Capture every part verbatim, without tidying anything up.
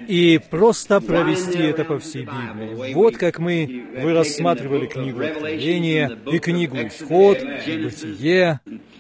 и просто провести это по всей Библии. Вот как мы, вы рассматривали книгу Откровения, и книгу Исход, и Бытие.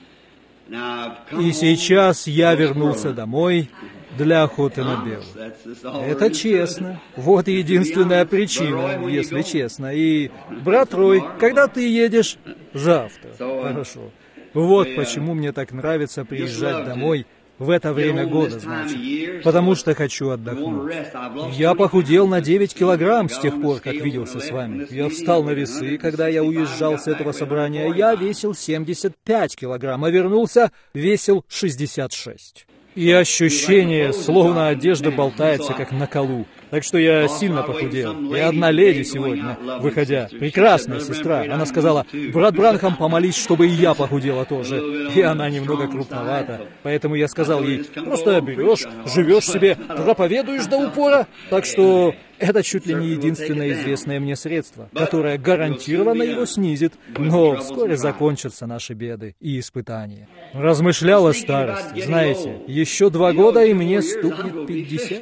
И сейчас я вернулся домой для охоты на белок. Это честно. Вот единственная причина, если честно. И, брат Рой, когда ты едешь? Завтра. Хорошо. Вот почему мне так нравится приезжать домой в это время года, значит. Потому что хочу отдохнуть. Я похудел на девять килограмм с тех пор, как виделся с вами. Я встал на весы, когда я уезжал с этого собрания. Я весил семьдесят пять килограмм, а вернулся, весил шестьдесят шесть. И ощущение, словно одежда болтается, как на колу. Так что я сильно похудел. И одна леди сегодня, выходя, прекрасная сестра, она сказала: «Брат Бранхам, помолись, чтобы и я похудела тоже». И она немного крупновата. Поэтому я сказал ей: просто берешь, живешь себе, проповедуешь до упора. Так что это чуть ли не единственное известное мне средство, которое гарантированно его снизит. Но вскоре закончатся наши беды и испытания. Размышлял о старости. Знаете, еще два года, и мне стукнет пятьдесят.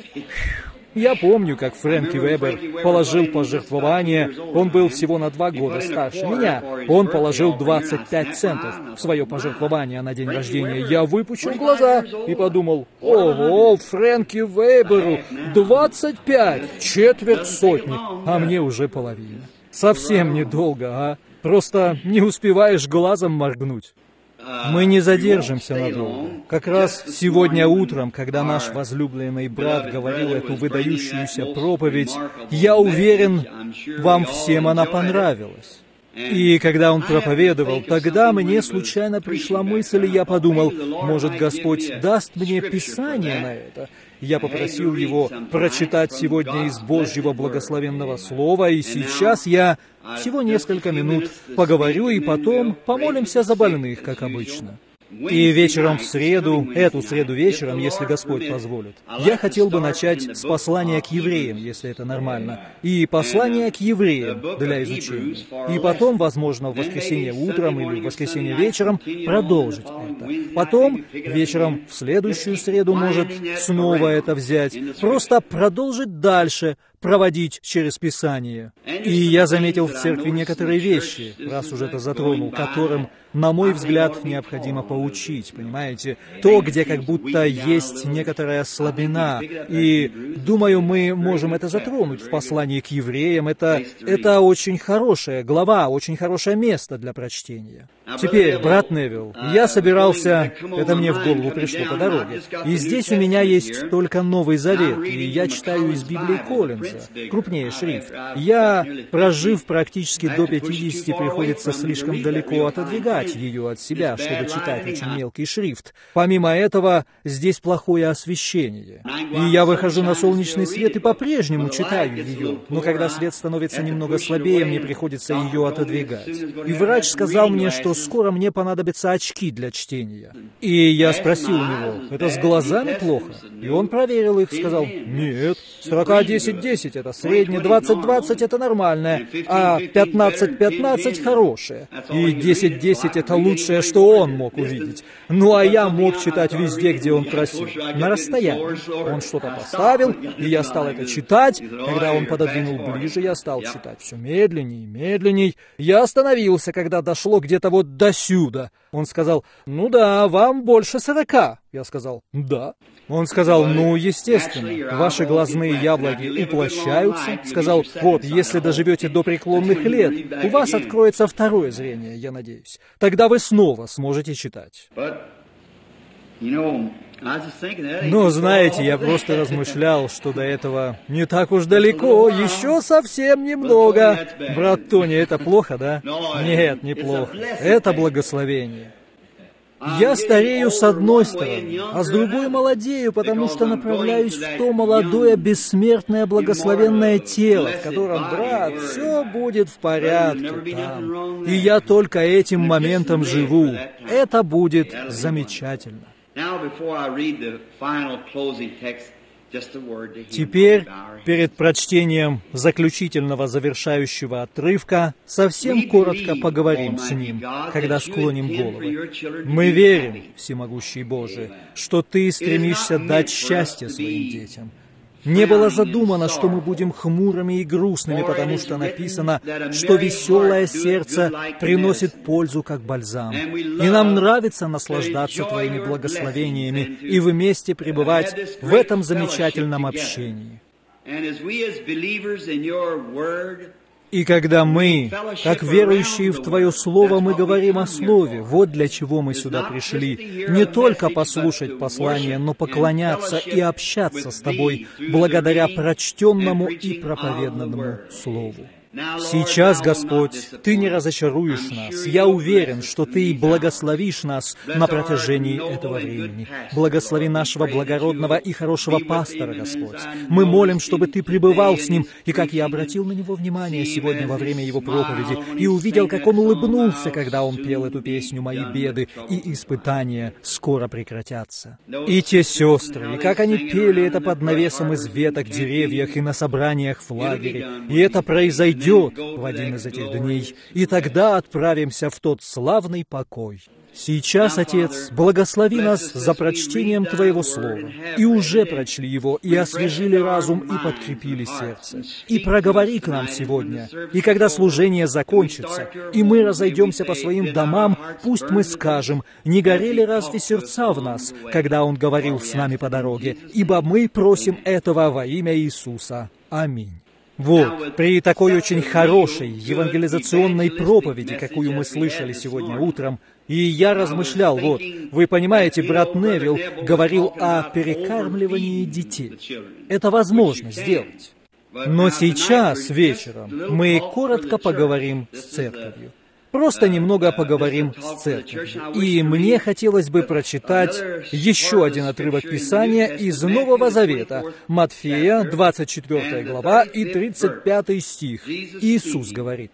Я помню, как Фрэнки Вебер положил пожертвование, он был всего на два года старше меня, он положил двадцать пять центов в свое пожертвование на день рождения. Я выпучил глаза и подумал: ого, Фрэнки Веберу двадцать пять, четверть сотни, а мне уже половина. Совсем недолго, а? Просто не успеваешь глазом моргнуть. Мы не задержимся надолго. Как раз сегодня утром, когда наш возлюбленный брат говорил эту выдающуюся проповедь, я уверен, вам всем она понравилась. И когда он проповедовал, тогда мне случайно пришла мысль, и я подумал: может, Господь даст мне Писание на это? Я попросил его прочитать сегодня из Божьего благословенного слова, и сейчас я всего несколько минут поговорю, и потом помолимся за больных, как обычно. И вечером в среду, эту среду вечером, если Господь позволит, я хотел бы начать с послания к евреям, если это нормально, и послание к евреям для изучения. И потом, возможно, в воскресенье утром или в воскресенье вечером продолжить это. Потом, вечером в следующую среду, может, снова это взять, просто продолжить дальше, проводить через Писание. И я заметил в церкви некоторые вещи, раз уже это затронул, которым, на мой взгляд, необходимо поучить, понимаете? То, где как будто есть некоторая слабина. И, думаю, мы можем это затронуть в послании к евреям. Это, это очень хорошая глава, очень хорошее место для прочтения. Теперь, брат Невилл, я собирался, это мне в голову пришло по дороге, и здесь у меня есть только Новый Завет, и я читаю из Библии Коллинза, крупнее шрифт. Я, прожив практически до пятидесяти, приходится слишком далеко отодвигать ее от себя, чтобы читать очень мелкий шрифт. Помимо этого, здесь плохое освещение. И я выхожу на солнечный свет и по-прежнему читаю ее, но когда свет становится немного слабее, мне приходится ее отодвигать. И врач сказал мне, что скоро мне понадобятся очки для чтения. И я спросил у него: это с глазами плохо? И он проверил их, сказал: нет, строка десять десять это среднее, двадцать двадцать это нормальное, а пятнадцать пятнадцать хорошее. И десять десять это лучшее, что он мог увидеть. Ну а я мог читать везде, где он просил, на расстоянии. Он что-то поставил, и я стал это читать. Когда он пододвинул ближе, я стал читать все медленней и медленней. Я остановился, когда дошло где-то вот до сюда. Он сказал: ну да, вам больше сорока. Я сказал: да. Он сказал: ну, естественно, ваши глазные яблоки уплощаются. Сказал: вот, если доживете до преклонных лет, у вас откроется второе зрение, я надеюсь. Тогда вы снова сможете читать. Но, знаете, я просто размышлял, что до этого не так уж далеко, еще совсем немного. Брат Тони, это плохо, да? Нет, не плохо. Это благословение. Я старею с одной стороны, а с другой молодею, потому что направляюсь в то молодое, бессмертное, благословенное тело, в котором, брат, все будет в порядке там. И я только этим моментом живу. Это будет замечательно. Теперь, перед прочтением заключительного завершающего отрывка, совсем коротко поговорим с ним, когда склоним головы. Мы верим, всемогущий Боже, что Ты стремишься дать счастье своим детям. Не было задумано, что мы будем хмурыми и грустными, потому что написано, что веселое сердце приносит пользу, как бальзам. И нам нравится наслаждаться Твоими благословениями и вместе пребывать в этом замечательном общении. И когда мы, как верующие в Твое Слово, мы говорим о Слове, вот для чего мы сюда пришли, не только послушать послание, но поклоняться и общаться с Тобой благодаря прочтенному и проповеданному Слову. Сейчас, Господь, Ты не разочаруешь нас. Я уверен, что Ты благословишь нас на протяжении этого времени. Благослови нашего благородного и хорошего пастора, Господь. Мы молим, чтобы Ты пребывал с ним, и как я обратил на него внимание сегодня во время его проповеди, и увидел, как он улыбнулся, когда он пел эту песню «Мои беды и испытания скоро прекратятся». И те сестры, и как они пели это под навесом из веток, деревьях и на собраниях в лагере, и это произойдет в один из этих дней, и тогда отправимся в тот славный покой. Сейчас, Отец, благослови нас за прочтением Твоего Слова, и уже прочли его, и освежили разум, и подкрепили сердце. И проговори к нам сегодня, и когда служение закончится, и мы разойдемся по своим домам, пусть мы скажем, не горели разве сердца в нас, когда Он говорил с нами по дороге, ибо мы просим этого во имя Иисуса. Аминь. Вот, при такой очень хорошей евангелизационной проповеди, какую мы слышали сегодня утром, и я размышлял, вот, вы понимаете, брат Невилл говорил о перекармливании детей. Это возможно сделать. Но сейчас, вечером, мы коротко поговорим с церковью. Просто немного поговорим с церковью. И мне хотелось бы прочитать еще один отрывок Писания из Нового Завета, Матфея, двадцать четвёртая глава и тридцать пятый стих. Иисус говорит: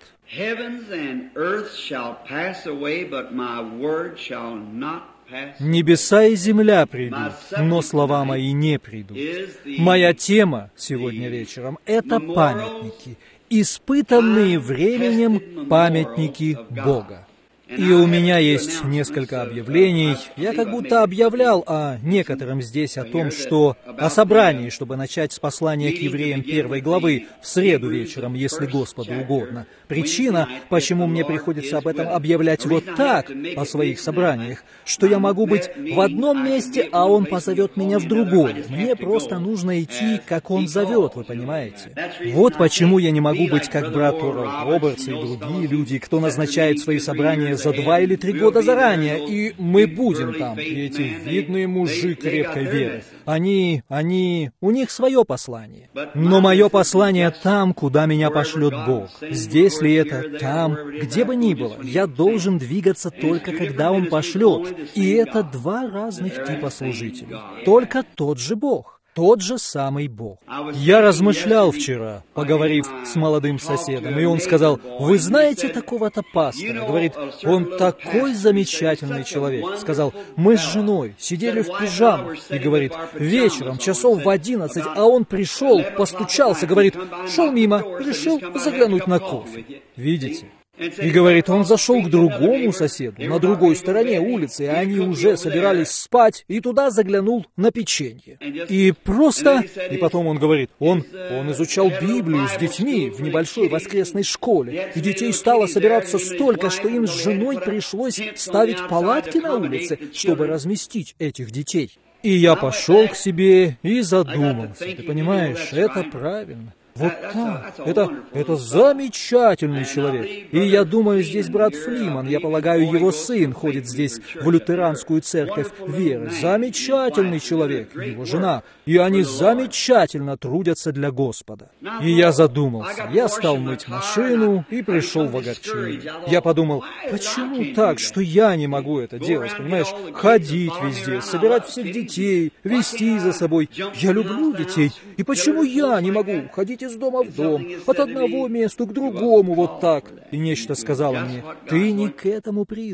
«Небеса и земля придут, но слова мои не придут». Моя тема сегодня вечером — это памятники. Испытанные временем памятники Бога. И у меня есть несколько объявлений. Я как будто объявлял о некотором здесь, о том, что о собрании, чтобы начать с послания к евреям первой главы в среду вечером, если Господу угодно. Причина, почему мне приходится об этом объявлять вот так, о своих собраниях, что я могу быть в одном месте, а Он позовет меня в другое. Мне просто нужно идти, как Он зовет, вы понимаете? Вот почему я не могу быть как брат Орал Робертс и другие люди, кто назначает свои собрания за два или три года заранее, и мы будем там. И эти видные мужи крепкой веры. Они, они, у них свое послание. Но мое послание там, куда меня пошлет Бог. Здесь ли это, там, где бы ни было, я должен двигаться только когда Он пошлет. И это два разных типа служителей. Только тот же Бог. Тот же самый Бог. Я размышлял вчера, поговорив с молодым соседом, и он сказал: «Вы знаете такого-то пастора?» Говорит, он такой замечательный человек. Сказал, мы с женой сидели в пижамах, и говорит, вечером, часов в одиннадцать, а он пришел, постучался, говорит, шел мимо, решил заглянуть на кофе. Видите? И говорит, он зашел к другому соседу, на другой стороне улицы, и они уже собирались спать, и туда заглянул на печенье. И просто... И потом он говорит, он, он изучал Библию с детьми в небольшой воскресной школе, и детей стало собираться столько, что им с женой пришлось ставить палатки на улице, чтобы разместить этих детей. И я пошел к себе и задумался. Ты понимаешь, это правильно. Вот так. Это, это замечательный человек. И я думаю, здесь брат Флиман, я полагаю, его сын ходит здесь в лютеранскую церковь веры. Замечательный человек, его жена. И они замечательно трудятся для Господа. И я задумался. Я стал мыть машину и пришел в огорчение. Я подумал, почему так, что я не могу это делать, понимаешь? Ходить везде, собирать всех детей, вести за собой. Я люблю детей. И почему я не могу ходить из дома в дом, от одного места к другому, вот так? И нечто сказало мне, ты не к этому призван.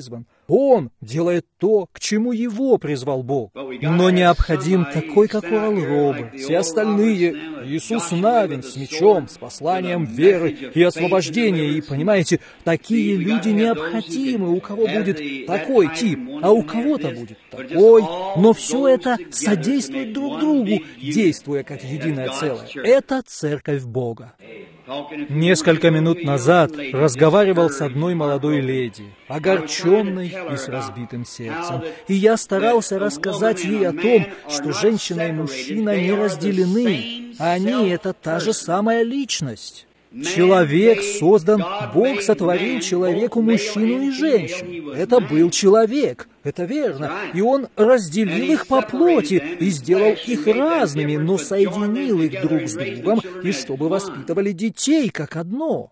Он делает то, к чему его призвал Бог. Но необходим такой, как Орал Роберт, все остальные, Иисус Навин с мечом, с посланием веры и освобождения. И, понимаете, такие люди необходимы, у кого будет такой тип, а у кого-то будет такой. Но все это содействует друг другу, действуя как единое целое. Это церковь Бога. Несколько минут назад разговаривал с одной молодой леди, огорченной и с разбитым сердцем. И я старался рассказать ей о том, что женщина и мужчина не разделены. Они — это та же самая личность. Человек создан, Бог сотворил человеку мужчину и женщину. Это был человек, это верно. И Он разделил их по плоти и сделал их разными, но соединил их друг с другом, и чтобы воспитывали детей как одно.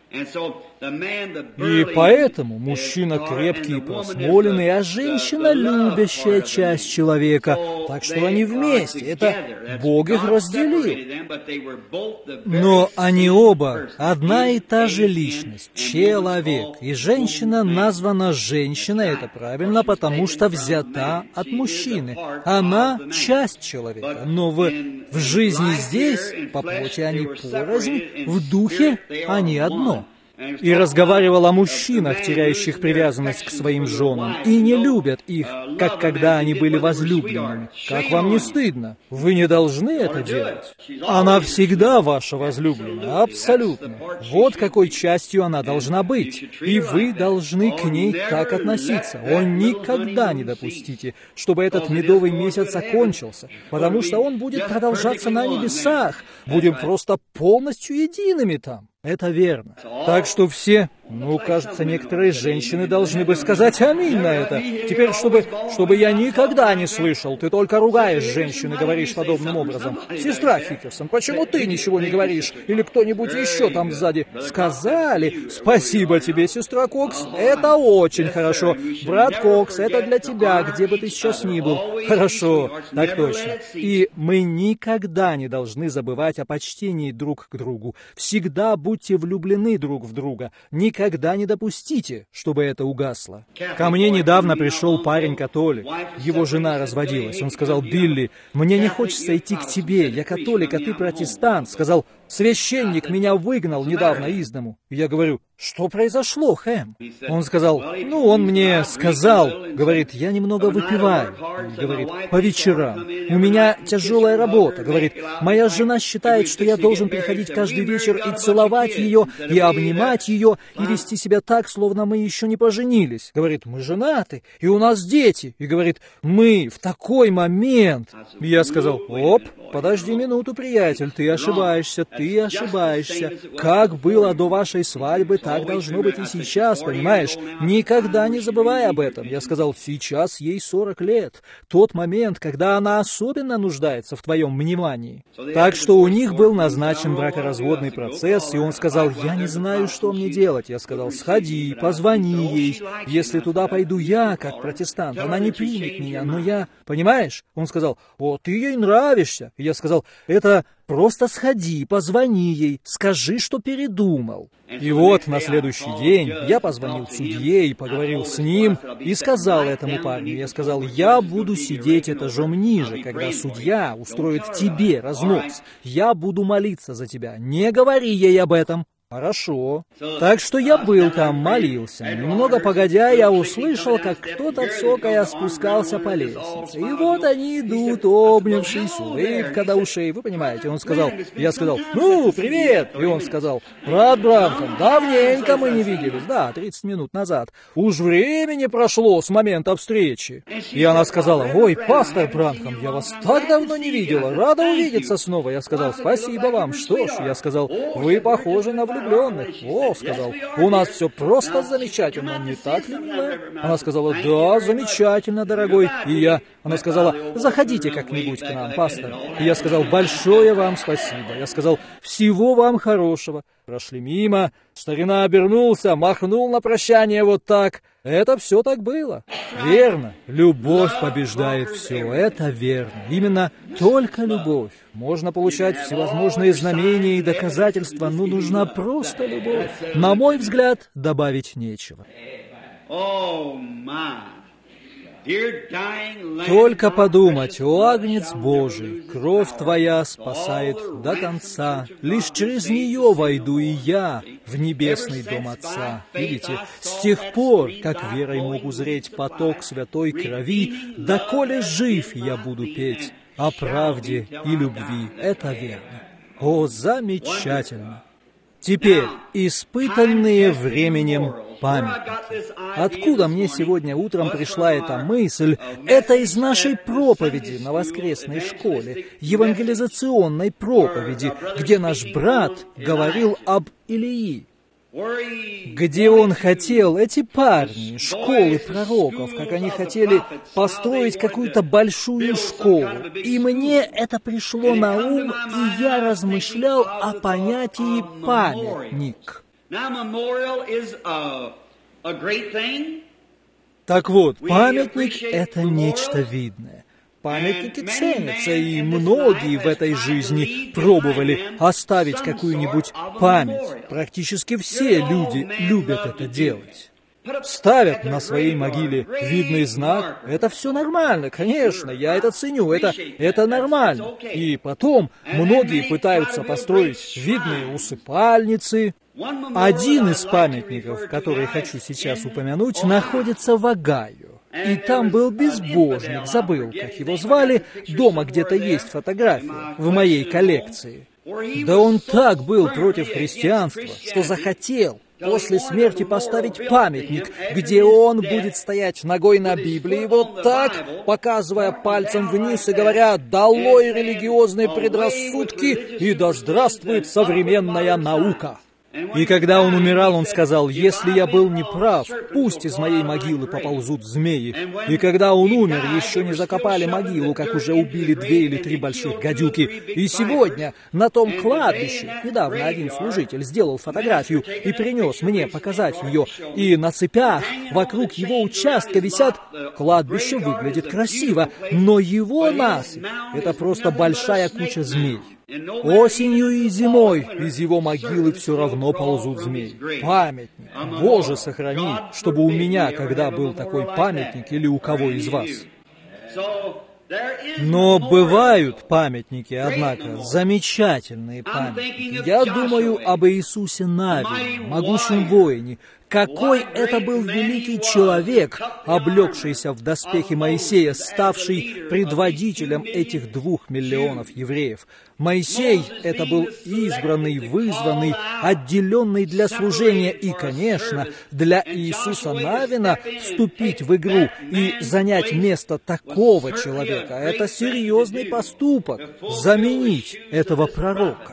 И поэтому мужчина крепкий и просмоленный, а женщина любящая часть человека. Так что они вместе. Это Бог их разделил. Но они оба одна и та же личность, человек. И женщина названа женщина, это правильно, потому что взята от мужчины. Она часть человека. Но в, в жизни здесь, по плоти они порознь, в духе они одно. И разговаривал о мужчинах, теряющих привязанность к своим женам, и не любят их, как когда они были возлюбленными. Как вам не стыдно? Вы не должны это делать. Она всегда ваша возлюбленная, абсолютно. Вот какой частью она должна быть. И вы должны к ней так относиться. О, никогда не допустите, чтобы этот медовый месяц окончился, потому что он будет продолжаться на небесах. Будем просто полностью едиными там. Это верно. Так что все, ну, кажется, некоторые женщины должны бы сказать аминь на это. Теперь, чтобы, чтобы я никогда не слышал, ты только ругаешь женщин и говоришь подобным образом. Сестра Хикерсон, почему ты ничего не говоришь? Или кто-нибудь еще там сзади? Сказали. Спасибо тебе, сестра Кокс, это очень хорошо. Брат Кокс, это для тебя, где бы ты сейчас ни был. Хорошо, так точно. И мы никогда не должны забывать о почтении друг к другу. Всегда будьте влюблены друг в друга. Никогда не допустите, чтобы это угасло. Ко мне недавно пришел парень-католик. Его жена разводилась. Он сказал: «Билли, мне не хочется идти к тебе. Я католик, а ты протестант». Сказал: «Священник меня выгнал недавно из дому». И я говорю: «Что произошло, Хэм?» Он сказал: «Ну, он мне сказал, говорит, я немного выпиваю, говорит, по вечерам. У меня тяжелая работа, говорит, моя жена считает, что я должен приходить каждый вечер и целовать ее, и обнимать ее, и вести себя так, словно мы еще не поженились. Говорит, мы женаты, и у нас дети. И говорит, мы в такой момент». И я сказал: «Оп, подожди минуту, приятель, ты ошибаешься, ты ошибаешься. Как было до вашей свадьбы, так должно быть и сейчас, понимаешь? Никогда не забывай об этом». Я сказал: «Сейчас ей сорок лет. Тот момент, когда она особенно нуждается в твоем внимании». Так что у них был назначен бракоразводный процесс, и он сказал: «Я не знаю, что мне делать». Я сказал: «Сходи, позвони ей. Если туда пойду я, как протестант, она не примет меня, но я...» Понимаешь? Он сказал: «О, ты ей нравишься». И я сказал: «Это просто сходи, позвони ей, скажи, что передумал». И вот на следующий день я позвонил судье и поговорил с ним, и сказал этому парню, я сказал: «Я буду сидеть этажом ниже, когда судья устроит тебе разнос. Я буду молиться за тебя. Не говори ей об этом». Хорошо. Так что я был там, молился. Немного погодя, я услышал, как кто-то цокая спускался по лестнице. И вот они идут, обнявшись, улыбка до ушей. Вы понимаете, он сказал, я сказал: «Ну, привет!» И он сказал: «Брат Бранхам, давненько мы не виделись». Да, тридцать минут назад. «Уж времени прошло с момента встречи». И она сказала: «Ой, пастор Бранхам, я вас так давно не видела. Рада увидеться снова». Я сказал: «Спасибо вам». Что ж, я сказал: «Вы похожи на влюбленных». «О, — сказал, — у нас все просто замечательно, не так ли, милая?» Она сказала: «Да, замечательно, дорогой». И я, она сказала: «Заходите как-нибудь к нам, пастор». И я сказал: «Большое вам спасибо». Я сказал: «Всего вам хорошего». Прошли мимо, старина обернулся, махнул на прощание вот так. Это все так было. Верно, любовь побеждает все, это верно. Именно только любовь. Можно получать всевозможные знамения и доказательства, но нужна просто любовь. На мой взгляд, добавить нечего. Только подумать, о Агнец Божий, кровь Твоя спасает до конца, лишь через нее войду и я в небесный дом Отца. Видите, с тех пор, как верой мог узреть поток святой крови, доколе жив я буду петь о правде и любви. Это верно. О, замечательно! Теперь, испытанные временем памятники. Откуда мне сегодня утром пришла эта мысль? Это из нашей проповеди на воскресной школе, евангелизационной проповеди, где наш брат говорил об Илии, где он хотел, эти парни, школы пророков, как они хотели построить какую-то большую школу. И мне это пришло на ум, и я размышлял о понятии «памятник». Так вот, памятник — это нечто видное. Памятники ценятся, и многие в этой жизни пробовали оставить какую-нибудь память. Практически все люди любят это делать. Ставят на своей могиле видный знак. Это все нормально, конечно, я это ценю, это, это нормально. И потом многие пытаются построить видные усыпальницы. Один из памятников, который хочу сейчас упомянуть, находится в Огайо. И там был безбожник, забыл, как его звали, дома где-то есть фотография в моей коллекции. Да он так был против христианства, что захотел после смерти поставить памятник, где он будет стоять ногой на Библии, вот так, показывая пальцем вниз и говоря: «Долой религиозные предрассудки, и да здравствует современная наука». И когда он умирал, он сказал: «Если я был неправ, пусть из моей могилы поползут змеи». И когда он умер, еще не закопали могилу, как уже убили две или три больших гадюки. И сегодня на том кладбище, недавно один служитель сделал фотографию и принес мне показать ее, и на цепях вокруг его участка висят... Кладбище выглядит красиво, но его насыпь — это просто большая куча змей. Осенью и зимой из его могилы все равно ползут змеи. Памятник. Боже, сохрани, чтобы у меня когда был такой памятник или у кого из вас. Но бывают памятники, однако, замечательные памятники. Я думаю об Иисусе Навине, могучем воине. Какой это был великий человек, облегшийся в доспехи Моисея, ставший предводителем этих двух миллионов евреев. Моисей — это был избранный, вызванный, отделенный для служения, и, конечно, для Иисуса Навина вступить в игру и занять место такого человека — это серьезный поступок, заменить этого пророка.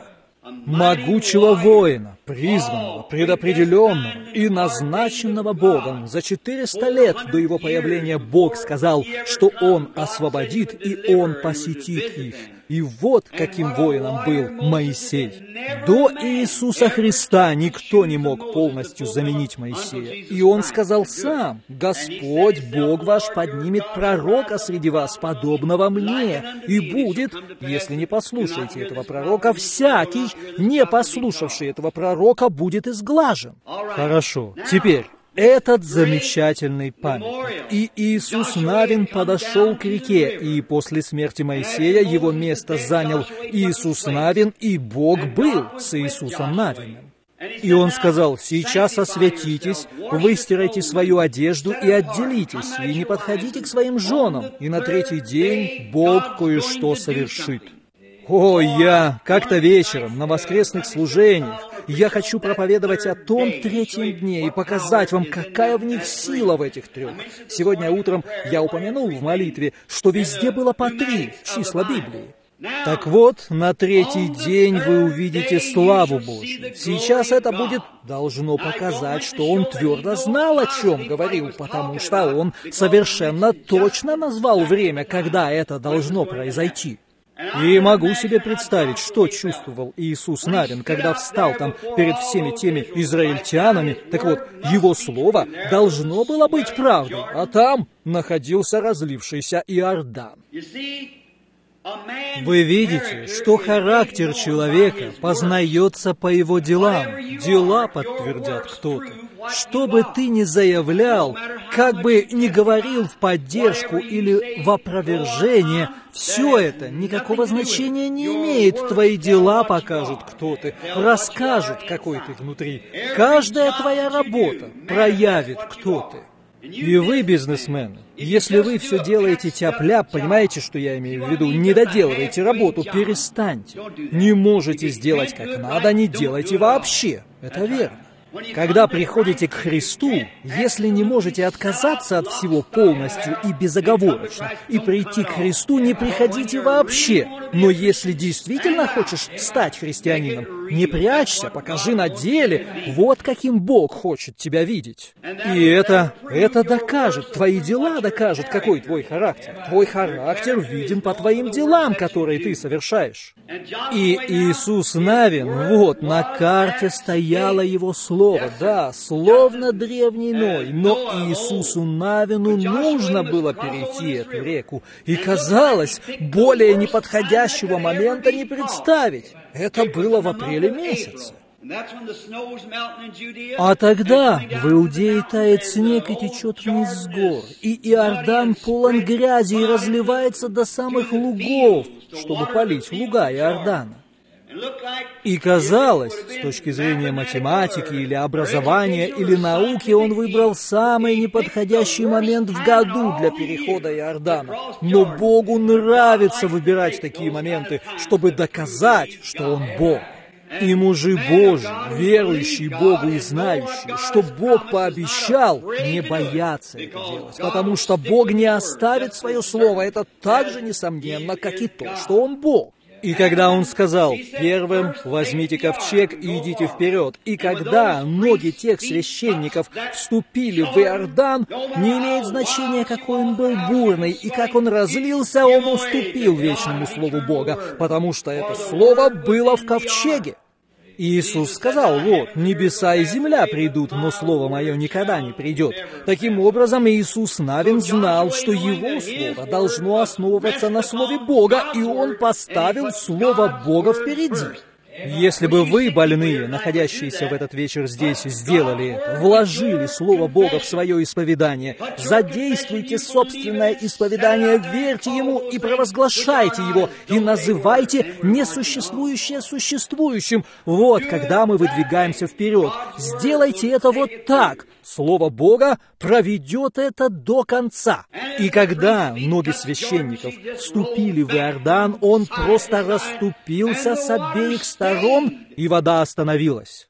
Могучего воина, призванного, предопределенного и назначенного Богом. За четыреста лет до его появления Бог сказал, что Он освободит и Он посетит их. И вот каким воином был Моисей. До Иисуса Христа никто не мог полностью заменить Моисея. И Он сказал сам: «Господь, Бог ваш, поднимет пророка среди вас, подобного мне, и будет, если не послушаете этого пророка, всякий, не послушавший этого пророка, будет изглажен». Хорошо, теперь... Этот замечательный памятник. И Иисус Навин подошел к реке, и после смерти Моисея его место занял Иисус Навин, и Бог был с Иисусом Навином. И Он сказал: «Сейчас освятитесь, выстирайте свою одежду и отделитесь, и не подходите к своим женам, и на третий день Бог кое-что совершит». О, я как-то вечером на воскресных служениях, я хочу проповедовать о том третьем дне и показать вам, какая в них сила в этих трех. Сегодня утром я упомянул в молитве, что везде было по три числа Библии. Так вот, на третий день вы увидите славу Божью. Сейчас это будет, должно показать, что Он твердо знал, о чем говорил, потому что Он совершенно точно назвал время, когда это должно произойти. И могу себе представить, что чувствовал Иисус Навин, когда встал там перед всеми теми израильтянами. Так вот, его слово должно было быть правдой, а там находился разлившийся Иордан. Вы видите, что характер человека познается по его делам. Дела подтвердят кто-то. что бы ты ни заявлял, как бы ни говорил в поддержку или в опровержение, все это никакого значения не имеет. Твои дела покажут, кто ты, расскажут, какой ты внутри. Каждая твоя работа проявит, кто ты. И вы, бизнесмены, если вы все делаете тяп-ляп, понимаете, что я имею в виду, не доделываете работу, перестаньте. Не можете сделать как надо, не делайте вообще. Это верно. Когда приходите к Христу, если не можете отказаться от всего полностью и безоговорочно, и прийти к Христу, не приходите вообще. Но если действительно хочешь стать христианином, не прячься, покажи на деле, вот каким Бог хочет тебя видеть. И это, это докажет, твои дела докажут, какой твой характер. Твой характер виден по твоим делам, которые ты совершаешь. И Иисус Навин, вот, на карте стояло его слово, да, словно древний Ной, но Иисусу Навину нужно было перейти эту реку, и казалось, более неподходящего момента не представить. Это было в апреле месяце. А тогда в Иудее тает снег и течет вниз с гор, и Иордан полон грязи и разливается до самых лугов, чтобы полить луга Иордана. И казалось, с точки зрения математики или образования или науки, он выбрал самый неподходящий момент в году для перехода Иордана. Но Богу нравится выбирать такие моменты, чтобы доказать, что Он Бог. И мужи Божьи, верующие Богу и знающие, что Бог пообещал, не боятся это делать, потому что Бог не оставит свое слово. Это так же несомненно, как и то, что Он Бог. И когда Он сказал: «Первым возьмите ковчег и идите вперед», и когда ноги тех священников вступили в Иордан, не имеет значения, какой он был бурный и как он разлился, он уступил вечному Слову Бога, потому что это Слово было в ковчеге. Иисус сказал: «Вот, небеса и земля придут, но Слово Мое никогда не придет». Таким образом, Иисус Навин знал, что Его Слово должно основываться на Слове Бога, и Он поставил Слово Бога впереди. Если бы вы, больные, находящиеся в этот вечер здесь, сделали это, вложили Слово Бога в свое исповедание, задействуйте собственное исповедание, верьте Ему и провозглашайте его, и называйте несуществующее существующим. Вот когда мы выдвигаемся вперед. Сделайте это вот так. Слово Бога проведет это до конца. И когда ноги священников вступили в Иордан, он просто расступился с обеих сторон, и вода остановилась.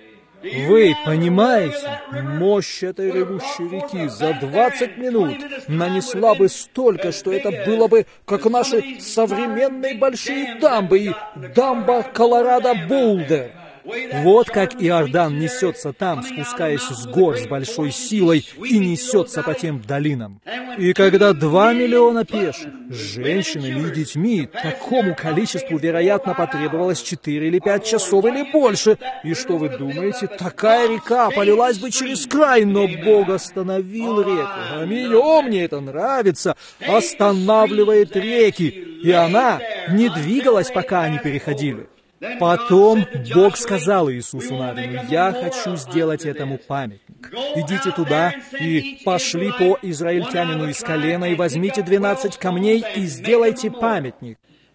Вы понимаете, мощь этой ревущей реки за двадцать минут нанесла бы столько, что это было бы, как наши современные большие дамбы и дамба Колорадо-Болдер. Вот как Иордан несется там, спускаясь с гор с большой силой, и несется по тем долинам. И когда два миллиона пеших, с женщинами и детьми, такому количеству, вероятно, потребовалось четыре или пять часов или больше. И что вы думаете, такая река полилась бы через край, но Бог остановил реку. Аминь, о, мне это нравится, останавливает реки, и она не двигалась, пока они переходили. Потом Бог сказал Иисусу Навину: «Я хочу сделать этому памятник. Идите туда и пошли по израильтянину из колена и возьмите двенадцать камней и сделайте памятник.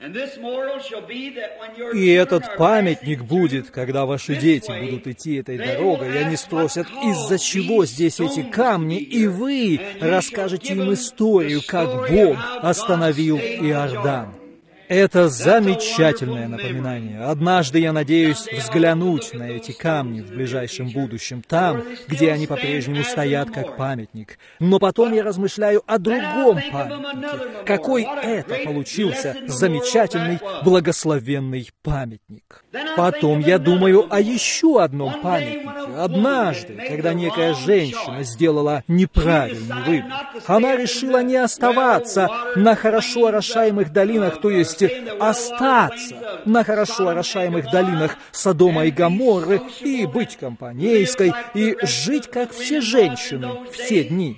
И этот памятник будет, когда ваши дети будут идти этой дорогой, и они спросят, из-за чего здесь эти камни, и вы расскажете им историю, как Бог остановил Иордан». Это замечательное напоминание. Однажды я надеюсь взглянуть на эти камни в ближайшем будущем, там, где они по-прежнему стоят как памятник. Но потом я размышляю о другом памятнике. Какой это получился замечательный, благословенный памятник. Потом я думаю о еще одном памятнике. Однажды, когда некая женщина сделала неправильный выбор, она решила не оставаться на хорошо орошаемых долинах, то есть остаться на хорошо орошаемых долинах Содома и Гоморры и быть компанейской, и жить, как все женщины, все дни.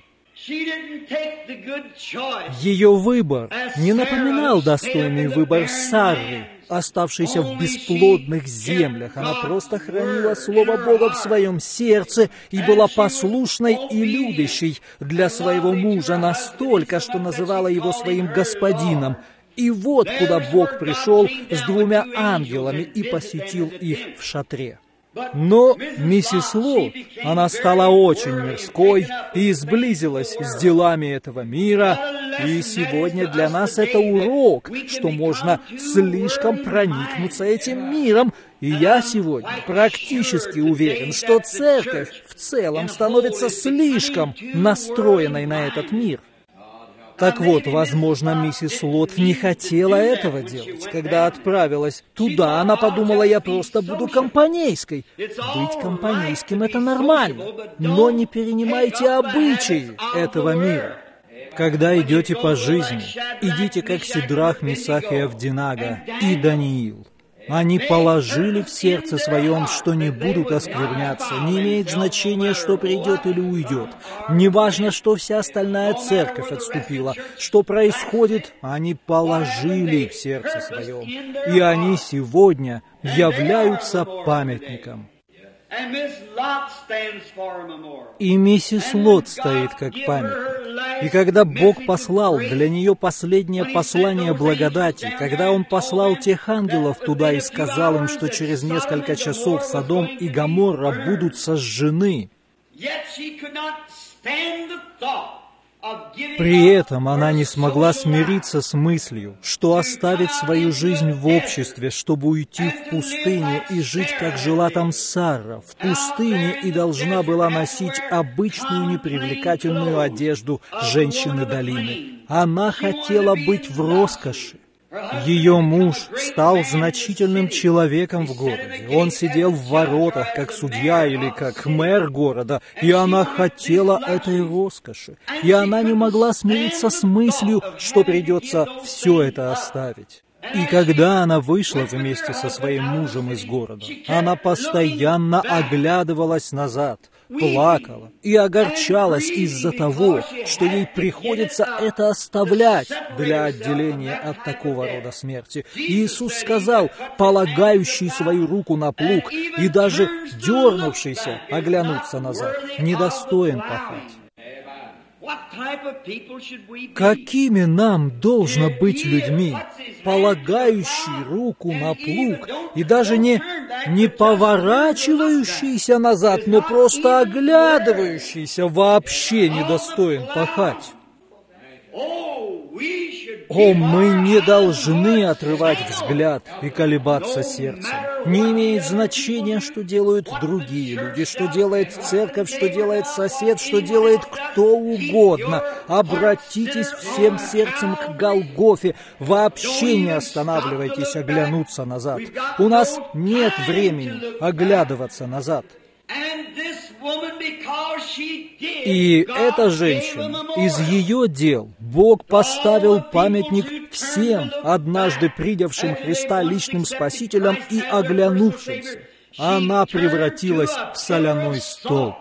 Ее выбор не напоминал достойный выбор Сары, оставшейся в бесплодных землях. Она просто хранила Слово Бога в своем сердце и была послушной и любящей для своего мужа настолько, что называла его своим господином. И вот куда Бог пришел с двумя ангелами и посетил их в шатре. Но миссис Лот, она стала очень мирской и сблизилась с делами этого мира, и сегодня для нас это урок, что можно слишком проникнуться этим миром, и я сегодня практически уверен, что церковь в целом становится слишком настроенной на этот мир. Так вот, возможно, миссис Лот не хотела этого делать. Когда отправилась туда, она подумала, я просто буду компанейской. Быть компанейским — это нормально, но не перенимайте обычаи этого мира. Когда идете по жизни, идите как Сидрах, Месах и Авдинага и Даниил. Они положили в сердце своем, что не будут оскверняться. Не имеет значения, что придет или уйдет. Неважно, что вся остальная церковь отступила. Что происходит, они положили в сердце своем. И они сегодня являются памятником. И миссис Лот стоит как памятник. И когда Бог послал для нее последнее послание благодати, когда Он послал тех ангелов туда и сказал им, что через несколько часов Содом и Гоморра будут сожжены, при этом она не смогла смириться с мыслью, что оставит свою жизнь в обществе, чтобы уйти в пустыню и жить, как жила там Сара, в пустыне, и должна была носить обычную непривлекательную одежду женщины долины. Она хотела быть в роскоши. Ее муж стал значительным человеком в городе. Он сидел в воротах, как судья или как мэр города, и она хотела этой роскоши. И она не могла смириться с мыслью, что придется все это оставить. И когда она вышла вместе со своим мужем из города, она постоянно оглядывалась назад, плакала и огорчалась из-за того, что ей приходится это оставлять для отделения от такого рода смерти. И Иисус сказал, полагающий свою руку на плуг и даже дернувшийся оглянуться назад, недостоин пахать. Какими нам должно быть людьми, полагающие руку на плуг и даже не, не поворачивающиеся назад, но просто оглядывающиеся, вообще недостоин пахать? О, мы не должны отрывать взгляд и колебаться сердцем. Не имеет значения, что делают другие люди, что делает церковь, что делает сосед, что делает кто угодно. Обратитесь всем сердцем к Голгофе. Вообще не останавливайтесь оглянуться назад. У нас нет времени оглядываться назад. И эта женщина, из ее дел Бог поставил памятник всем, однажды придявшим Христа личным Спасителем и оглянувшимся. Она превратилась в соляной столб.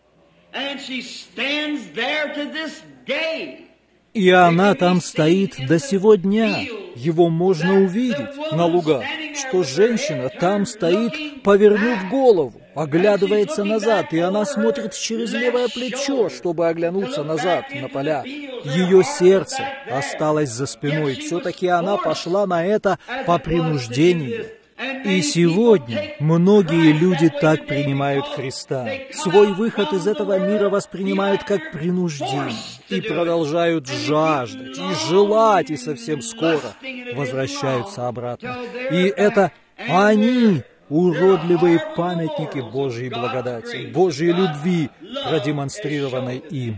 И она там стоит до сего дня. Его можно увидеть на лугах, что женщина там стоит, повернув голову, оглядывается назад, и она смотрит через левое плечо, чтобы оглянуться назад на поля. Ее сердце осталось за спиной. Все-таки она пошла на это по принуждению. И сегодня многие люди так принимают Христа. Свой выход из этого мира воспринимают как принуждение и продолжают жаждать и желать, и совсем скоро возвращаются обратно. И это они, уродливые памятники Божьей благодати, Божьей любви, продемонстрированной им.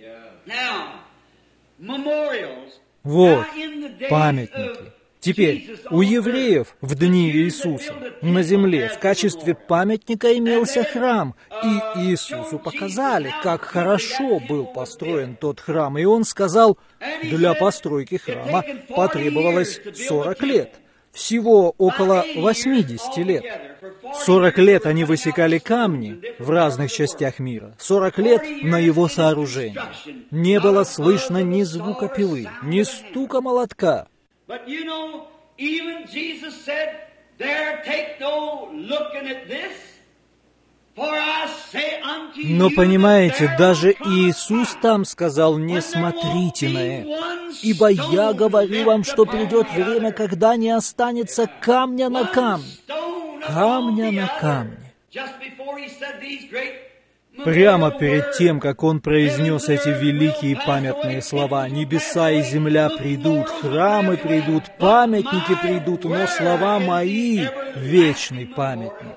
Вот памятники. Теперь, у евреев в дни Иисуса на земле в качестве памятника имелся храм, и Иисусу показали, как хорошо был построен тот храм, и Он сказал, для постройки храма потребовалось сорок лет, всего около восьмидесяти лет. Сорок лет они высекали камни в разных частях мира, сорок лет на его сооружение. Не было слышно ни звука пилы, ни стука молотка. Но понимаете, даже Иисус там сказал: не смотрите на это, ибо я говорю вам, что придет время, когда не останется камня на камне. Камня на камне. Прямо перед тем, как Он произнес эти великие памятные слова: «Небеса и земля придут, храмы придут, памятники придут, но слова мои — вечный памятник».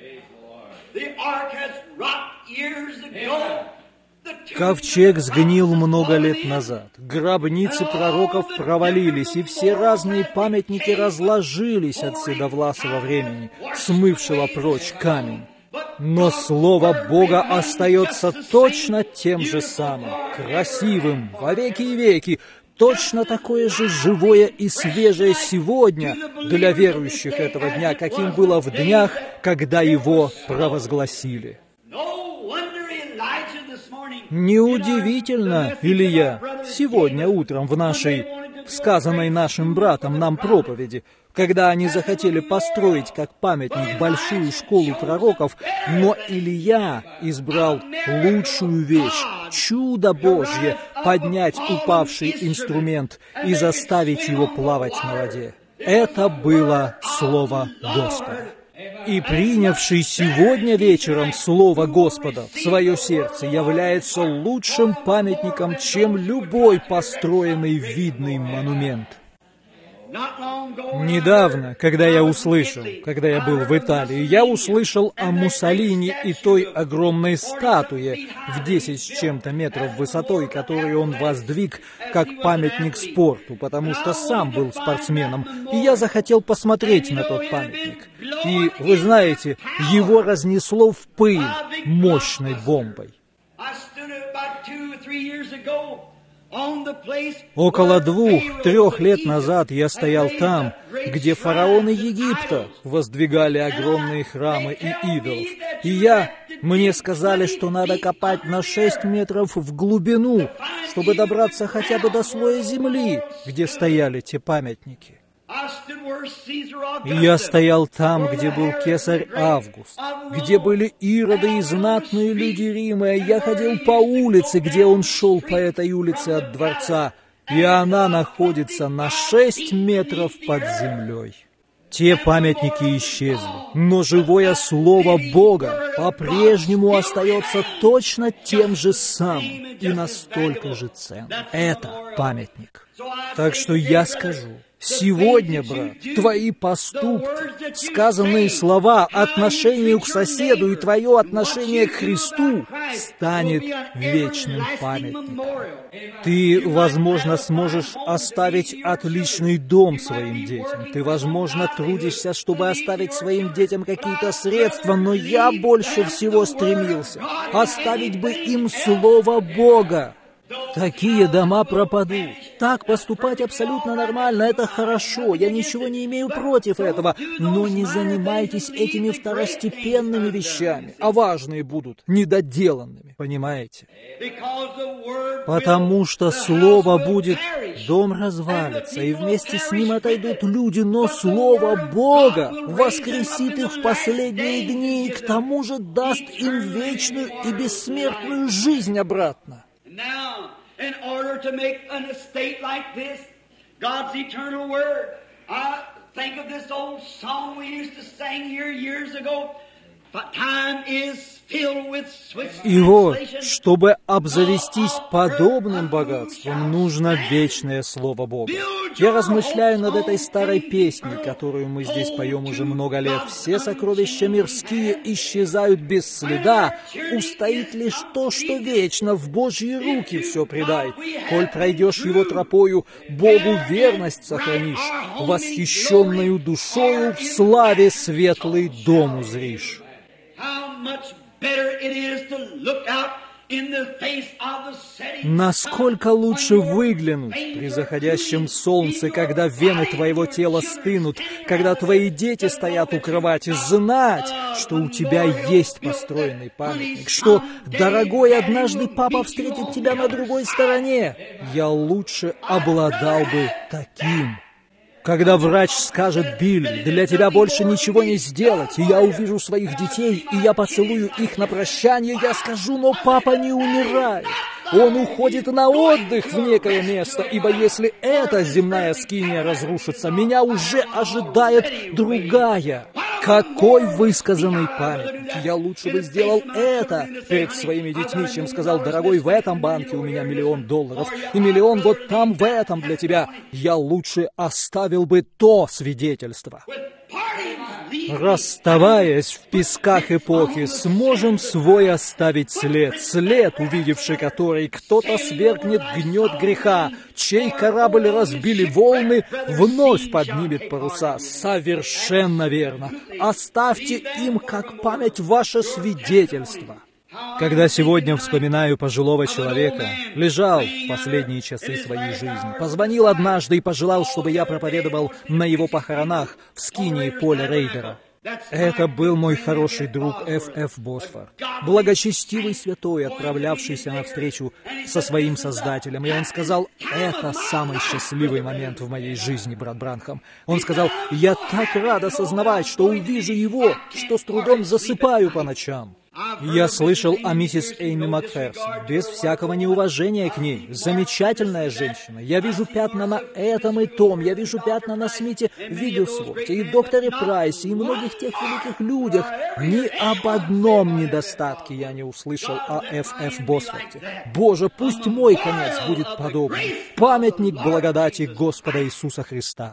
Ковчег сгнил много лет назад, гробницы пророков провалились, и все разные памятники разложились от седовласого времени, смывшего прочь камень. Но Слово Бога остается точно тем же самым, красивым во веки и веки, точно такое же живое и свежее сегодня для верующих этого дня, каким было в днях, когда его провозгласили. Неудивительно, Илья, сегодня утром в нашей, сказанной нашим братом нам проповеди, когда они захотели построить как памятник большую школу пророков, но Илья избрал лучшую вещь, чудо Божье, поднять упавший инструмент и заставить его плавать на воде. Это было Слово Господа. И принявший сегодня вечером Слово Господа в свое сердце является лучшим памятником, чем любой построенный видный монумент. Недавно, когда я услышал, когда я был в Италии, я услышал о Муссолини и той огромной статуе в десять с чем-то метров высотой, которую он воздвиг как памятник спорту, потому что сам был спортсменом, и я захотел посмотреть на тот памятник. И, вы знаете, его разнесло в пыль мощной бомбой. Около двух-трех лет назад я стоял там, где фараоны Египта воздвигали огромные храмы и идолов. И я, мне сказали, что надо копать на шесть метров в глубину, чтобы добраться хотя бы до слоя земли, где стояли те памятники. И я стоял там, где был кесарь Август, где были Ироды и знатные люди Рима, и я ходил по улице, где он шел по этой улице от дворца, и она находится на шесть метров под землей. Те памятники исчезли, но живое Слово Бога по-прежнему остается точно тем же самым и настолько же ценным. Это памятник. Так что я скажу, сегодня, брат, твои поступки, сказанные слова, отношение к соседу и твое отношение к Христу станет вечным памятником. Ты, возможно, сможешь оставить отличный дом своим детям. Ты, возможно, трудишься, чтобы оставить своим детям какие-то средства, но я больше всего стремился оставить бы им Слово Бога. Такие дома пропадут. Так поступать абсолютно нормально, это хорошо, я ничего не имею против этого, но не занимайтесь этими второстепенными вещами, а важные будут недоделанными, понимаете? Потому что Слово будет, дом развалится, и вместе с ним отойдут люди, но Слово Бога воскресит их в последние дни и к тому же даст им вечную и бессмертную жизнь обратно. Now, in order to make an estate like this, God's eternal word, I think of this old song we used to sing here years ago. Time is filled with Swiss translation. И вот, чтобы обзавестись подобным богатством, нужно вечное Слово Бога. Я размышляю над этой старой песней, которую мы здесь поем уже много лет. Все сокровища мирские исчезают без следа, устоит лишь то, что вечно, в Божьи руки все предай. Коль пройдешь его тропою, Богу верность сохранишь, восхищенную душою в славе светлый дом узришь. Насколько лучше выглянуть при заходящем солнце, когда вены твоего тела стынут, когда твои дети стоят у кровати, знать, что у тебя есть построенный памятник, что, дорогой, однажды папа встретит тебя на другой стороне. Я лучше обладал бы таким Когда врач скажет: «Билли, для тебя больше ничего не сделать», и я увижу своих детей, и я поцелую их на прощание, я скажу: «Но папа не умирает. Он уходит на отдых в некое место, ибо если эта земная скиния разрушится, меня уже ожидает другая». Какой высказанный памятник! Я лучше бы сделал это перед своими детьми, чем сказал: «Дорогой, в этом банке у меня миллион долларов, и миллион вот там в этом для тебя». Я лучше оставил бы то свидетельство. Расставаясь в песках эпохи, сможем свой оставить след, след, увидевший который кто-то свергнет гнет греха, чей корабль разбили волны, вновь поднимет паруса. Совершенно верно. Оставьте им как память ваше свидетельство. Когда сегодня вспоминаю пожилого человека, лежал в последние часы своей жизни, позвонил однажды и пожелал, чтобы я проповедовал на его похоронах в скинии Поля Рейдера. Это был мой хороший друг Ф Ф Босфорд, благочестивый святой, отправлявшийся навстречу со своим Создателем. И он сказал: «Это самый счастливый момент в моей жизни, брат Бранхам». Он сказал: «Я так рад осознавать, что увижу его, что с трудом засыпаю по ночам». Я слышал о миссис Эйми Макферсон, без всякого неуважения к ней. Замечательная женщина. Я вижу пятна на этом и том. Я вижу пятна на Смите Вигглсворте и докторе Прайсе и многих тех великих людях. Ни об одном недостатке я не услышал о Ф Ф Босфорте. Боже, пусть мой конец будет подобным. Памятник благодати Господа Иисуса Христа.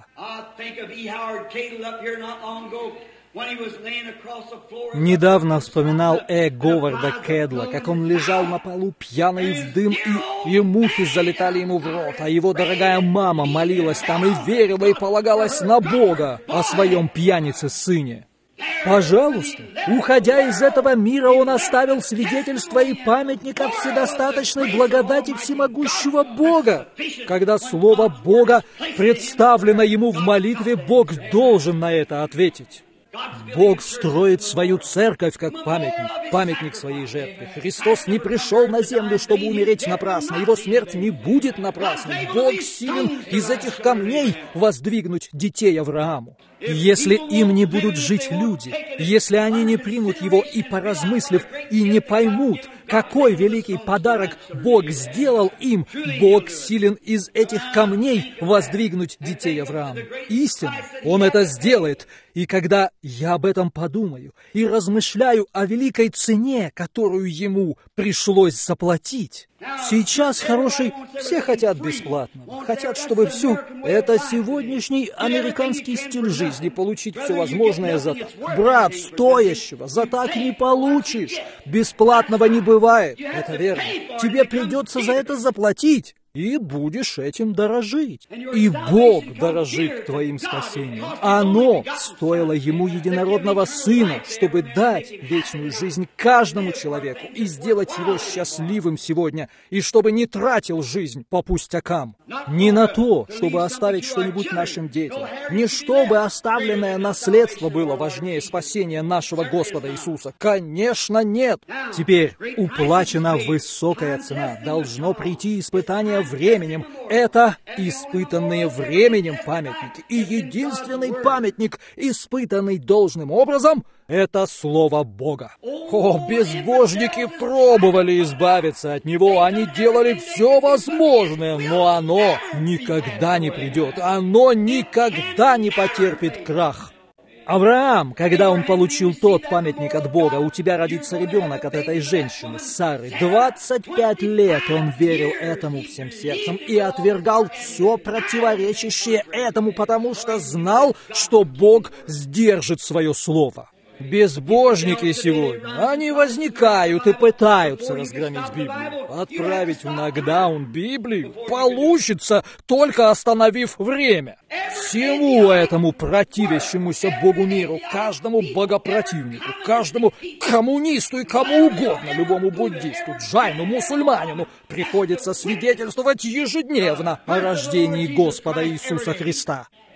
Недавно вспоминал Э. Говарда Кэдла, как он лежал на полу пьяный в дым, и, и мухи залетали ему в рот, а его дорогая мама молилась там и верила и полагалась на Бога о своем пьянице-сыне. Пожалуйста, уходя из этого мира, он оставил свидетельство и памятник о вседостаточной благодати всемогущего Бога. Когда слово Бога представлено ему в молитве, Бог должен на это ответить. Бог строит свою церковь как памятник, памятник своей жертве. Христос не пришел на землю, чтобы умереть напрасно. Его смерть не будет напрасной. Бог силен из этих камней воздвигнуть детей Аврааму. Если им не будут жить люди, если они не примут его и, поразмыслив, и не поймут, какой великий подарок Бог сделал им, Бог силен из этих камней воздвигнуть детей Аврааму. Истинно, Он это сделает. И когда я об этом подумаю и размышляю о великой цене, которую Ему пришлось заплатить, сейчас, хороший, все хотят бесплатно, хотят, чтобы все это сегодняшний американский стиль жизни, получить все возможное за так. Брат, стоящего за так не получишь. Бесплатного не бывает, это верно. Тебе придется за это заплатить. И будешь этим дорожить. И Бог дорожит твоим спасением. Оно стоило Ему единородного Сына, чтобы дать вечную жизнь каждому человеку и сделать его счастливым сегодня, и чтобы не тратил жизнь по пустякам. Не на то, чтобы оставить что-нибудь нашим детям, не чтобы оставленное наследство было важнее спасения нашего Господа Иисуса. Конечно, нет. Теперь уплачена высокая цена. Должно прийти испытание временем. Это испытанные временем памятники. И единственный памятник, испытанный должным образом, это Слово Бога. О, безбожники пробовали избавиться от него. Они делали все возможное, но оно никогда не придет. Оно никогда не потерпит крах. Авраам, когда он получил тот памятник от Бога, у тебя родится ребенок от этой женщины, Сары. двадцать пять лет он верил этому всем сердцем и отвергал все противоречащее этому, потому что знал, что Бог сдержит свое слово. Безбожники сегодня, они возникают и пытаются разгромить Библию. Отправить в нокдаун Библию получится, только остановив время. Всему этому противящемуся Богу миру, каждому богопротивнику, каждому коммунисту и кому угодно, любому буддисту, джайну, мусульманину, приходится свидетельствовать ежедневно о рождении Господа Иисуса Христа.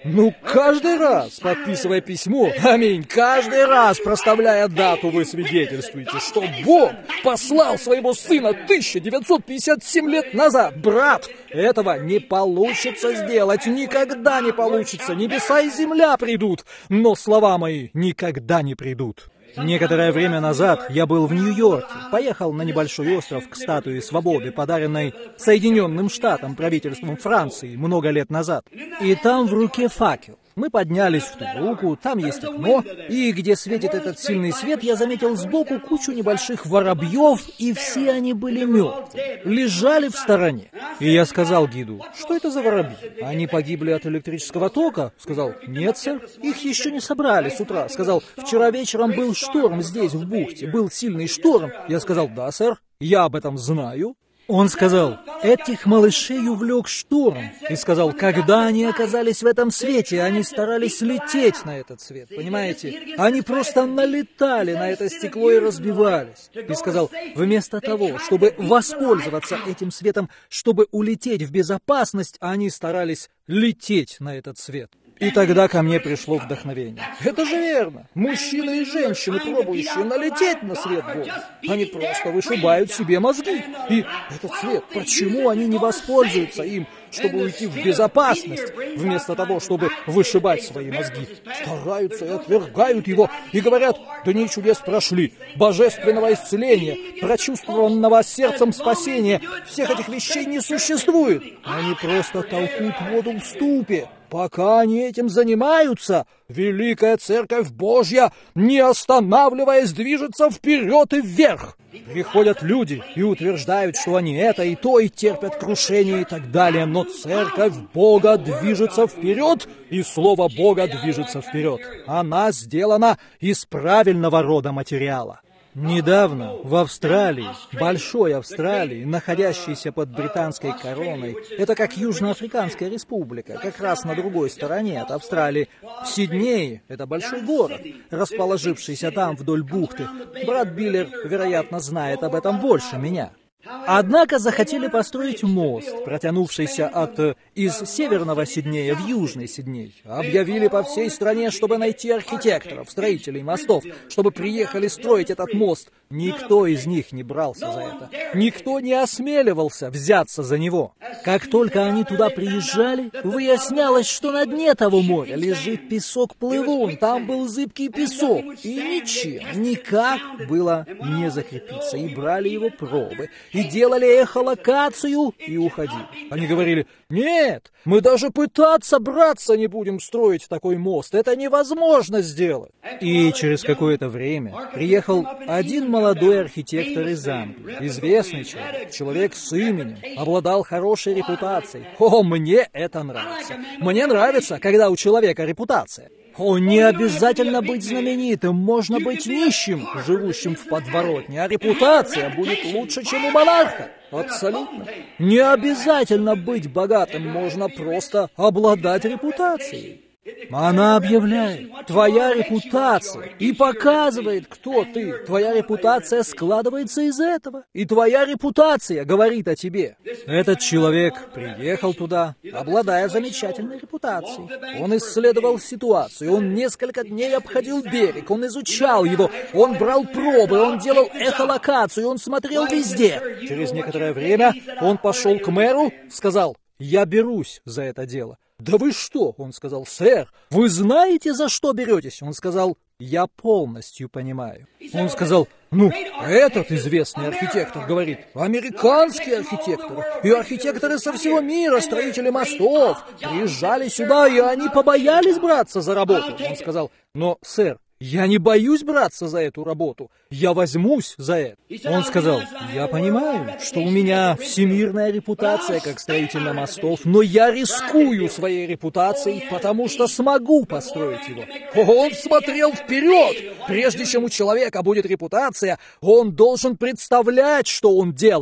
Ну, каждый раз, подписывая письмо, аминь, каждый раз, проставляя дату, вы свидетельствуете, что Бог послал своего Сына тысяча девятьсот пятьдесят семь лет назад. Брат, этого не получится сделать, никогда не получится. Небеса и земля придут, но слова мои никогда не придут. Некоторое время назад я был в Нью-Йорке, поехал на небольшой остров к статуе свободы, подаренной Соединенным Штатам правительством Франции много лет назад. И там в руке факел. Мы поднялись в ту руку, там есть окно, и где светит этот сильный свет, я заметил сбоку кучу небольших воробьев, и все они были мертвы, лежали в стороне. И я сказал гиду: что это за воробьи? Они погибли от электрического тока? Сказал: нет, сэр, их еще не собрали с утра. Сказал: вчера вечером был шторм здесь, в бухте, был сильный шторм. Я сказал: да, сэр, я об этом знаю. Он сказал: этих малышей увлек шторм. И сказал: когда они оказались в этом свете, они старались лететь на этот свет, понимаете? Они просто налетали на это стекло и разбивались. И сказал: вместо того, чтобы воспользоваться этим светом, чтобы улететь в безопасность, они старались лететь на этот свет. И тогда ко мне пришло вдохновение. Это же верно. Мужчины и женщины, пробующие налететь на свет Бога, они просто вышибают себе мозги. И этот свет, почему они не воспользуются им, чтобы уйти в безопасность, вместо того, чтобы вышибать свои мозги? Стараются и отвергают его, и говорят: дни чудес прошли, божественного исцеления, прочувствованного сердцем спасения, всех этих вещей не существует. Они просто толкут воду в ступе. Пока они этим занимаются, Великая Церковь Божья, не останавливаясь, движется вперед и вверх. Приходят люди и утверждают, что они это и то, и терпят крушение и так далее, но Церковь Бога движется вперед, и Слово Бога движется вперед. Она сделана из правильного рода материала. Недавно в Австралии, большой Австралии, находящейся под британской короной, это как Южноафриканская республика, как раз на другой стороне от Австралии, в Сиднее, это большой город, расположившийся там вдоль бухты. Брат Биллер, вероятно, знает об этом больше меня. Однако захотели построить мост, протянувшийся от из северного Сиднея в южный Сидней. Объявили по всей стране, чтобы найти архитекторов, строителей мостов, чтобы приехали строить этот мост. Никто из них не брался за это. Никто не осмеливался взяться за него. Как только они туда приезжали, выяснялось, что на дне того моря лежит песок-плывун. Там был зыбкий песок. И ничем, никак было не закрепиться. И брали его пробы. И делали эхолокацию, и уходили. Они говорили: нет, мы даже пытаться браться не будем строить такой мост. Это невозможно сделать. И через какое-то время приехал один молодой архитектор из Англии. Известный человек, человек с именем, обладал хорошей репутацией. О, мне это нравится. Мне нравится, когда у человека репутация. О, не обязательно быть знаменитым, можно быть нищим, живущим в подворотне, а репутация будет лучше, чем у монарха. Абсолютно. Не обязательно быть богатым, можно просто обладать репутацией. Она объявляет: твоя репутация, и показывает, кто ты. Твоя репутация складывается из этого, и твоя репутация говорит о тебе. Этот человек приехал туда, обладая замечательной репутацией. Он исследовал ситуацию, он несколько дней обходил берег, он изучал его, он брал пробы, он делал эхолокацию, он смотрел везде. Через некоторое время он пошел к мэру, сказал: я берусь за это дело. «Да вы что?» — он сказал. «Сэр, вы знаете, за что беретесь?» Он сказал: «Я полностью понимаю». Он сказал: «Ну, этот известный архитектор говорит, американские архитекторы и архитекторы со всего мира, строители мостов, приезжали сюда, и они побоялись браться за работу». Он сказал: «Но, сэр, я не боюсь браться за эту работу. Я возьмусь за это». Он сказал: «Я понимаю, что у меня всемирная репутация как строителя мостов, но я рискую своей репутацией, потому что смогу построить его». Он смотрел вперед. Прежде чем у человека будет репутация, он должен представлять, что он делает.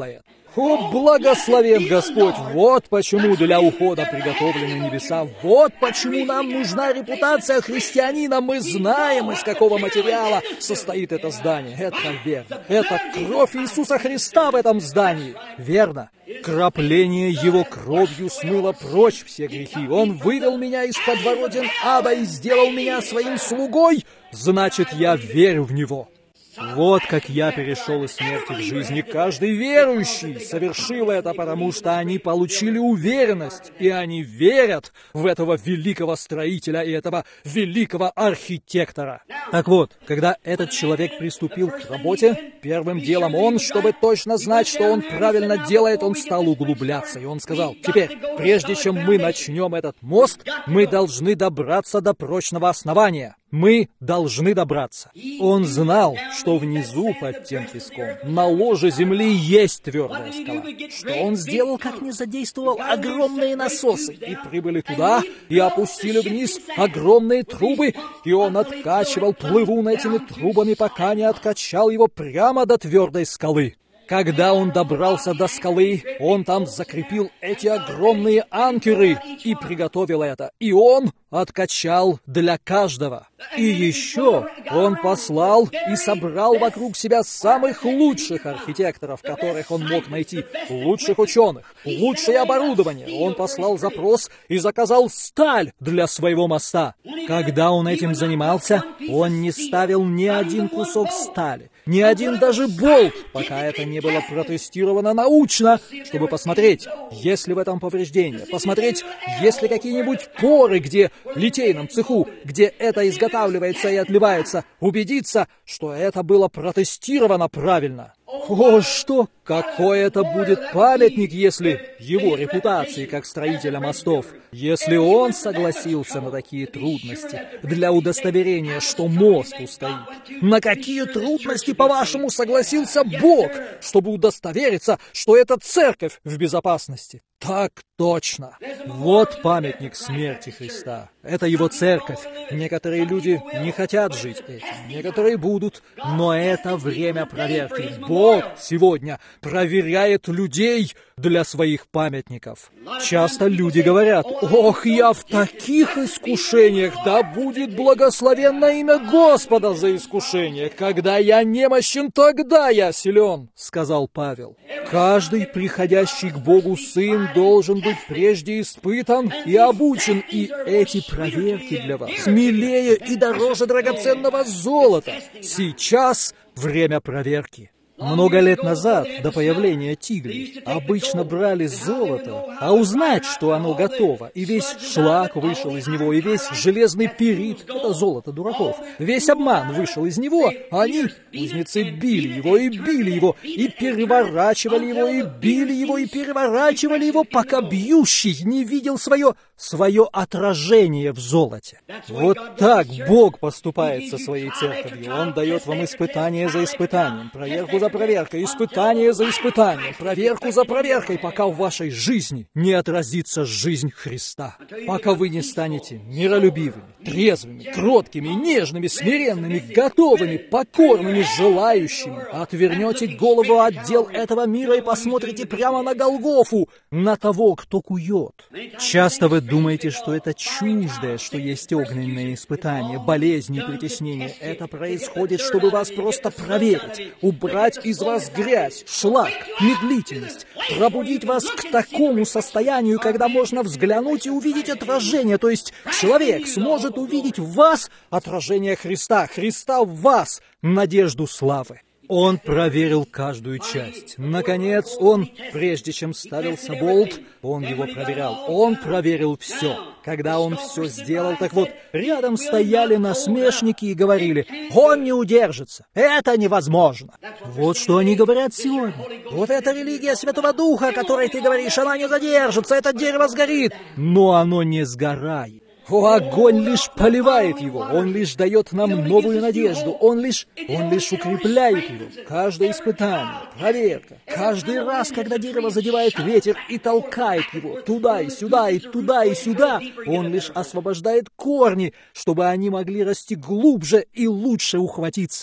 О, благословен Господь! Вот почему для ухода приготовлены небеса. Вот почему нам нужна репутация христианина. Мы знаем, из какого материала состоит это здание. Это верно. Это кровь Иисуса Христа в этом здании. Верно. Крапление Его кровью смыло прочь все грехи. Он вывел меня из подворотен ада и сделал меня своим слугой. Значит, я верю в Него. Вот как я перешел из смерти в жизнь. Каждый верующий совершил это, потому что они получили уверенность, и они верят в этого великого строителя и этого великого архитектора. Так вот, когда этот человек приступил к работе, первым делом он, чтобы точно знать, что он правильно делает, он стал углубляться. И он сказал: теперь, прежде чем мы начнем этот мост, мы должны добраться до прочного основания. Мы должны добраться. Он знал, что внизу под тем песком, на ложе земли, есть твердая скала. Что он сделал, как не задействовал огромные насосы. И прибыли туда, и опустили вниз огромные трубы, и он откачивал плывун этими трубами, пока не откачал его прямо до твердой скалы. Когда он добрался до скалы, он там закрепил эти огромные анкеры и приготовил это. И он откачал для каждого. И еще он послал и собрал вокруг себя самых лучших архитекторов, которых он мог найти, лучших ученых, лучшее оборудование. Он послал запрос и заказал сталь для своего моста. Когда он этим занимался, он не ставил ни один кусок стали, ни один даже болт, пока это не было протестировано научно, чтобы посмотреть, есть ли в этом повреждения, посмотреть, есть ли какие-нибудь поры, где в литейном цеху, где это изготавливается и отливается, убедиться, что это было протестировано правильно. О, что! Какой это будет памятник, если его репутации как строителя мостов, если он согласился на такие трудности для удостоверения, что мост устоит. На какие трудности, по-вашему, согласился Бог, чтобы удостовериться, что эта церковь в безопасности? Так точно. Вот памятник смерти Христа. Это Его церковь. Некоторые люди не хотят жить этим, некоторые будут, но это время проверки. Бог сегодня проверяет людей для своих памятников. Часто люди говорят: «Ох, я в таких искушениях, да будет благословенно имя Господа за искушение. Когда я немощен, тогда я силен», — сказал Павел. Каждый приходящий к Богу сын должен быть прежде испытан и обучен, и эти проверки для вас смелее и дороже драгоценного золота. Сейчас время проверки. Много лет назад, до появления тиглей, обычно брали золото, а узнать, что оно готово, и весь шлак вышел из него, и весь железный пирит, это золото дураков, весь обман вышел из него, они, кузнецы, били его и били его, и переворачивали его, и били его, и переворачивали его, пока бьющий не видел свое, свое отражение в золоте. Вот так Бог поступает со своей церковью. Он дает вам испытание за испытанием, проверку за проверкой, испытание за испытанием, проверку за проверкой, пока в вашей жизни не отразится жизнь Христа. Пока вы не станете миролюбивыми, трезвыми, кроткими, нежными, смиренными, готовыми, покорными, желающими. Отвернете голову от дел этого мира и посмотрите прямо на Голгофу, на того, кто кует. Часто вы думаете, что это чуждое, что есть огненные испытания, болезни и притеснения. Это происходит, чтобы вас просто проверить, убрать из вас грязь, шлак, медлительность, пробудить вас к такому состоянию, когда можно взглянуть и увидеть отражение, то есть человек сможет увидеть в вас отражение Христа, Христа в вас, надежду славы. Он проверил каждую часть. Наконец, он, прежде чем ставился болт, он его проверял. Он проверил все. Когда он все сделал, так вот, рядом стояли насмешники и говорили: «Он не удержится! Это невозможно!» Вот что они говорят сегодня. Вот эта религия Святого Духа, о которой ты говоришь, она не задержится, это дерево сгорит. Но оно не сгорает. О, огонь лишь поливает его, он лишь дает нам новую надежду, он лишь, он лишь укрепляет его. Каждое испытание, проверка, каждый раз, когда дерево задевает ветер и толкает его туда и сюда, и туда и сюда, он лишь освобождает корни, чтобы они могли расти глубже и лучше ухватиться.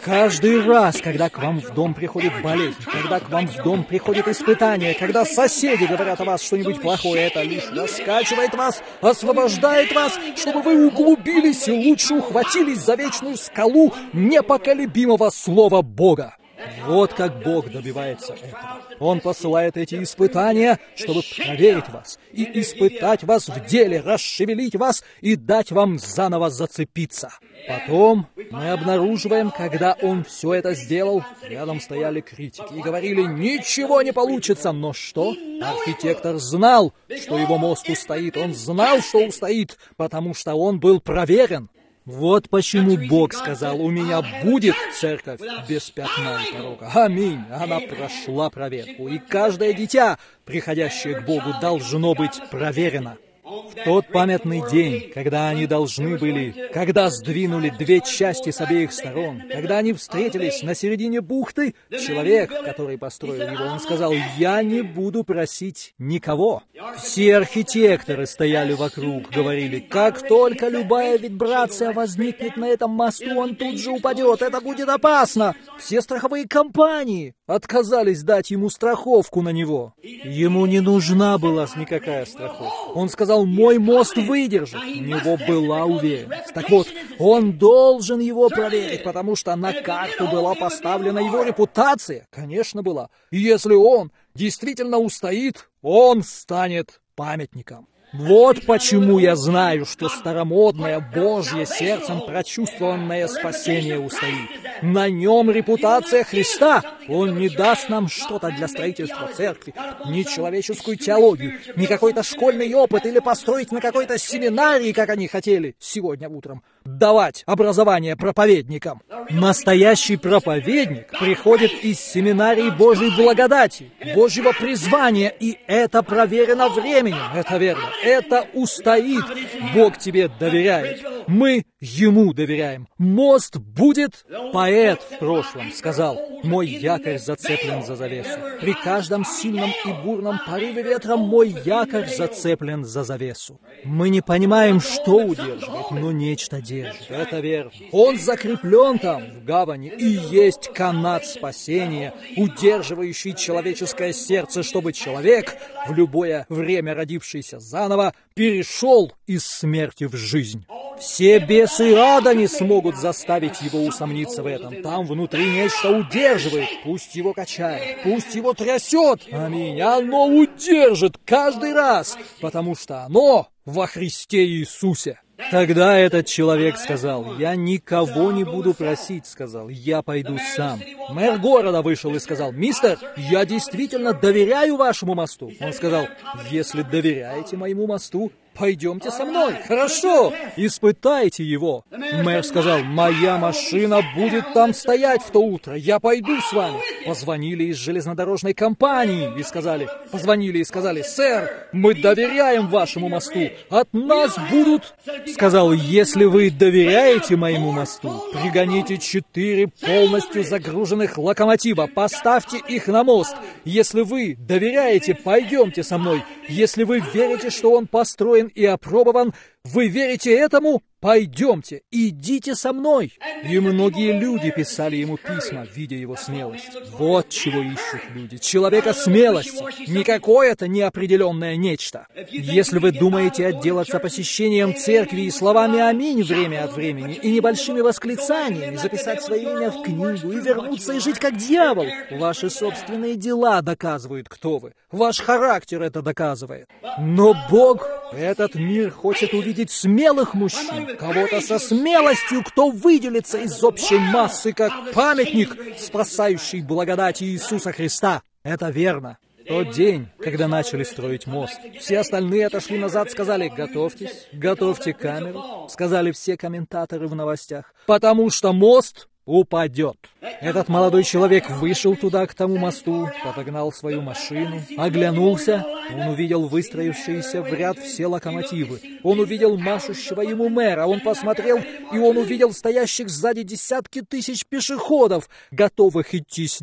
Каждый раз, когда к вам в дом приходит болезнь, когда к вам в дом приходит испытание, когда соседи говорят о вас что-нибудь плохое, это лишь раскачивает вас, освобождает вас, чтобы вы углубились и лучше ухватились за вечную скалу непоколебимого Слова Бога. Вот как Бог добивается этого. Он посылает эти испытания, чтобы проверить вас и испытать вас в деле, расшевелить вас и дать вам заново зацепиться. Потом мы обнаруживаем, когда Он все это сделал, рядом стояли критики и говорили: ничего не получится. Но что? Архитектор знал, что его мост устоит. Он знал, что устоит, потому что он был проверен. Вот почему Бог сказал: у меня будет церковь без пятна и порока. Аминь. Она прошла проверку. И каждое дитя, приходящее к Богу, должно быть проверено. В тот памятный день, когда они должны были, когда сдвинули две части с обеих сторон, когда они встретились на середине бухты, человек, который построил его, он сказал: я не буду просить никого. Все архитекторы стояли вокруг, говорили: как только любая вибрация возникнет на этом мосту, он тут же упадет, это будет опасно. Все страховые компании отказались дать ему страховку на него. Ему не нужна была никакая страховка. Он сказал: мой мост выдержит. У него была уверенность. Так вот, он должен его проверить, потому что на карту была поставлена его репутация. Конечно, была. И если он действительно устоит, он станет памятником. Вот почему я знаю, что старомодное Божье сердцем прочувствованное спасение устоит. На нем репутация Христа. Он не даст нам что-то для строительства церкви, ни человеческую теологию, ни какой-то школьный опыт или построить на какой-то семинарии, как они хотели сегодня утром, давать образование проповедникам. Настоящий проповедник приходит из семинарии Божьей благодати, Божьего призвания, и это проверено временем. Это верно. Это устоит. Бог тебе доверяет. Мы Ему доверяем. Мост будет. Поэт в прошлом сказал: мой якорь зацеплен за завесу. При каждом сильном и бурном порыве ветра мой якорь зацеплен за завесу. Мы не понимаем, что удерживает, но нечто держит. Это верно. Он закреплен там, в гавани, и есть канат спасения, удерживающий человеческое сердце, чтобы человек, в любое время родившийся заново, перешел из смерти в жизнь. Все бесы ада не смогут заставить его усомниться в этом. Там внутри нечто удерживает. Пусть его качает, пусть его трясет. Аминь. Оно удержит каждый раз, потому что оно во Христе Иисусе. Тогда этот человек сказал: я никого не буду просить, сказал, я пойду сам. Мэр города вышел и сказал: мистер, я действительно доверяю вашему мосту. Он сказал: если доверяете моему мосту, пойдемте со мной. Хорошо, испытайте его. Мэр сказал: моя машина будет там стоять в то утро, я пойду с вами. Позвонили из железнодорожной компании и сказали, позвонили и сказали: сэр, мы доверяем вашему мосту, от нас будут... Сказал: если вы доверяете моему мосту, пригоните четыре полностью загруженных локомотива, поставьте их на мост. Если вы доверяете, пойдемте со мной. Если вы верите, что он построен и опробован, вы верите этому? Пойдемте, идите со мной. И многие люди писали ему письма, видя его смелость. Вот чего ищут люди. Человека смелости. Не какое-то неопределенное нечто. Если вы думаете отделаться посещением церкви и словами «Аминь» время от времени, и небольшими восклицаниями, записать свое имя в книгу и вернуться и жить как дьявол, ваши собственные дела доказывают, кто вы. Ваш характер это доказывает. Но Бог, этот мир, хочет увидеть смелых мужчин, кого-то со смелостью, кто выделится из общей массы как памятник, спасающий благодати Иисуса Христа. Это верно. Тот день, когда начали строить мост, все остальные отошли назад, сказали: готовьтесь, готовьте камеру, сказали все комментаторы в новостях, потому что мост упадет. Этот молодой человек вышел туда, к тому мосту, подогнал свою машину, оглянулся, он увидел выстроившиеся в ряд все локомотивы, он увидел машущего ему мэра, он посмотрел, и он увидел стоящих сзади десятки тысяч пешеходов, готовых идти с ним.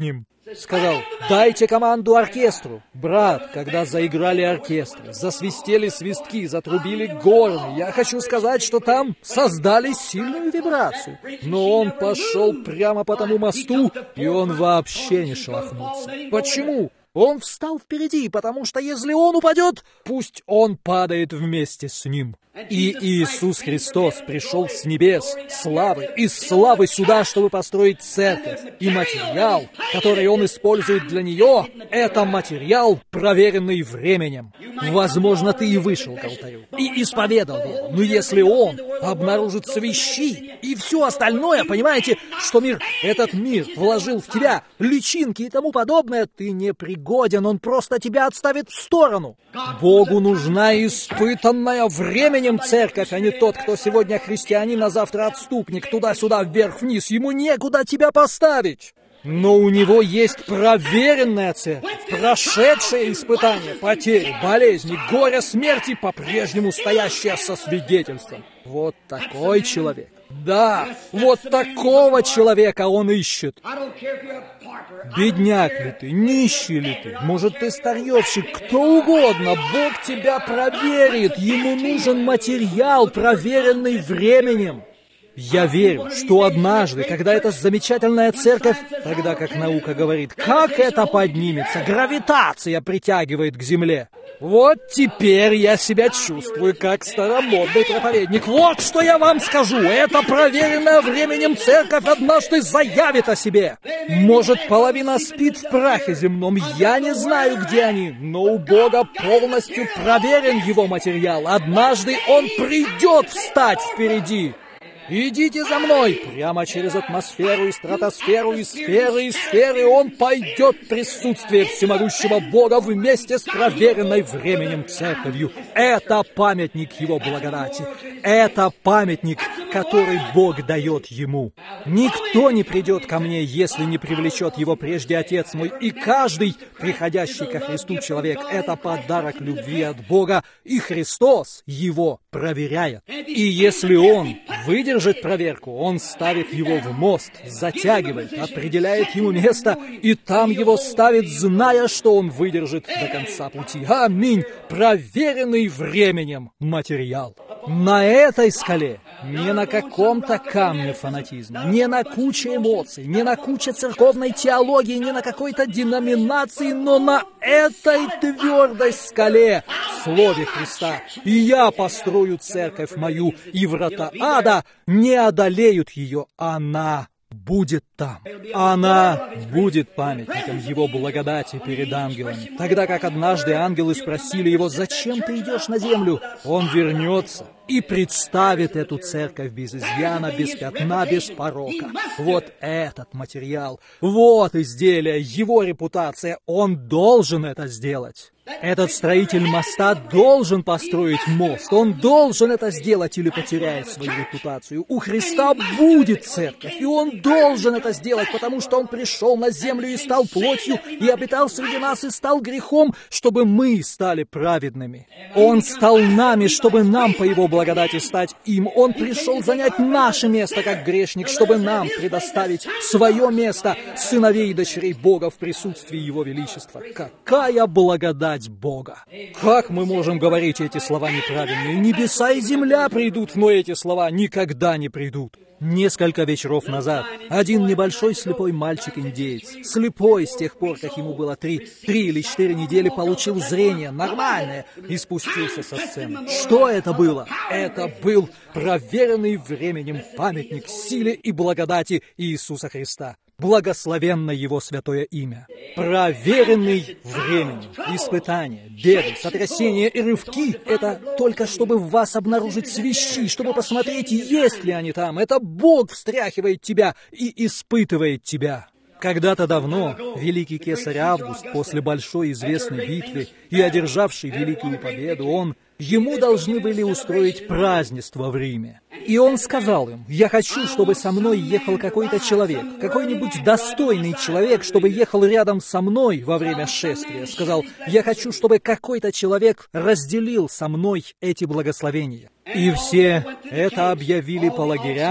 сказал: «Дайте команду оркестру». Брат, когда заиграли оркестры, засвистели свистки, затрубили горны, я хочу сказать, что там создали сильную вибрацию. Но он пошел прямо по тому мосту, и он вообще не шелохнулся. Почему? Он встал впереди, потому что если он упадет, пусть он падает вместе с ним. И Иисус Христос пришел с небес, славы, из славы сюда, чтобы построить церковь. И материал, который Он использует для нее, это материал, проверенный временем. Возможно, ты и вышел к алтарю, и исповедал веру. Но если Он обнаружит свищи и все остальное, понимаете, что мир, этот мир вложил в тебя личинки и тому подобное, ты не пригоден, Он просто тебя отставит в сторону. Богу нужна испытанная временем церковь, а не тот, кто сегодня христианин, а завтра отступник, туда-сюда, вверх-вниз. Ему некуда тебя поставить. Но у него есть проверенная церковь, прошедшая испытания, потери, болезни, горя, смерти, по-прежнему стоящая со свидетельством. Вот такой человек. Да, вот такого человека он ищет. Бедняк ли ты, нищий ли ты, может, ты старьевщик, кто угодно, Бог тебя проверит. Ему нужен материал, проверенный временем. Я верю, что однажды, когда эта замечательная церковь, тогда как наука говорит, как это поднимется, гравитация притягивает к земле. Вот теперь я себя чувствую как старомодный проповедник. Вот что я вам скажу. Эта проверенная временем церковь однажды заявит о себе. Может, половина спит в прахе земном. Я не знаю, где они, но у Бога полностью проверен его материал. Однажды Он придет встать впереди. Идите за мной! Прямо через атмосферу и стратосферу, и сферы, и сферы Он пойдет в присутствие всемогущего Бога вместе с проверенной временем церковью. Это памятник Его благодати. Это памятник, который Бог дает Ему. Никто не придет ко мне, если не привлечет его прежде Отец мой. И каждый, приходящий ко Христу человек, это подарок любви от Бога, и Христос его проверяет. И если Он выдержит проверку, Он ставит его в мост, затягивает, определяет ему место, и там его ставит, зная, что он выдержит до конца пути. Аминь! Проверенный временем материал. На этой скале, не на каком-то камне фанатизма, не на куче эмоций, не на куче церковной теологии, не на какой-то деноминации, но на этой твердой скале, Слове Христа. И я построю церковь мою, и врата ада не одолеют ее. Она будет там. Она будет памятником Его благодати перед ангелами. Тогда как однажды ангелы спросили Его: «Зачем ты идешь на землю?» Он вернется и представит эту церковь без изъяна, без пятна, без порока. Вот этот материал, вот изделие, его репутация. Он должен это сделать. Этот строитель моста должен построить мост. Он должен это сделать или потеряет свою репутацию. У Христа будет церковь, и Он должен это сделать, потому что Он пришел на землю и стал плотью, и обитал среди нас, и стал грехом, чтобы мы стали праведными. Он стал нами, чтобы нам по Его благодати стать им. Он пришел занять наше место, как грешник, чтобы нам предоставить свое место, сыновей и дочерей Бога в присутствии Его величества. Какая благодать Бога! Как мы можем говорить эти слова неправильные? Небеса и земля придут, но эти слова никогда не придут. Несколько вечеров назад один небольшой слепой мальчик-индеец, слепой с тех пор, как ему было три, три или четыре недели, получил зрение нормальное и спустился со сцены. Что это было? Это был проверенный временем памятник силе и благодати Иисуса Христа. Благословенно Его святое имя. Проверенный временем. Испытания, беды, сотрясения и рывки — это только чтобы в вас обнаружить свищи, чтобы посмотреть, есть ли они там. Это Бог встряхивает тебя и испытывает тебя. Когда-то давно великий кесарь Август, после большой известной битвы и одержавший великую победу, он, ему должны были устроить празднество в Риме. И он сказал им: «Я хочу, чтобы со мной ехал какой-то человек, какой-нибудь достойный человек, чтобы ехал рядом со мной во время шествия». Сказал: «Я хочу, чтобы какой-то человек разделил со мной эти благословения». И все это объявили по лагерям,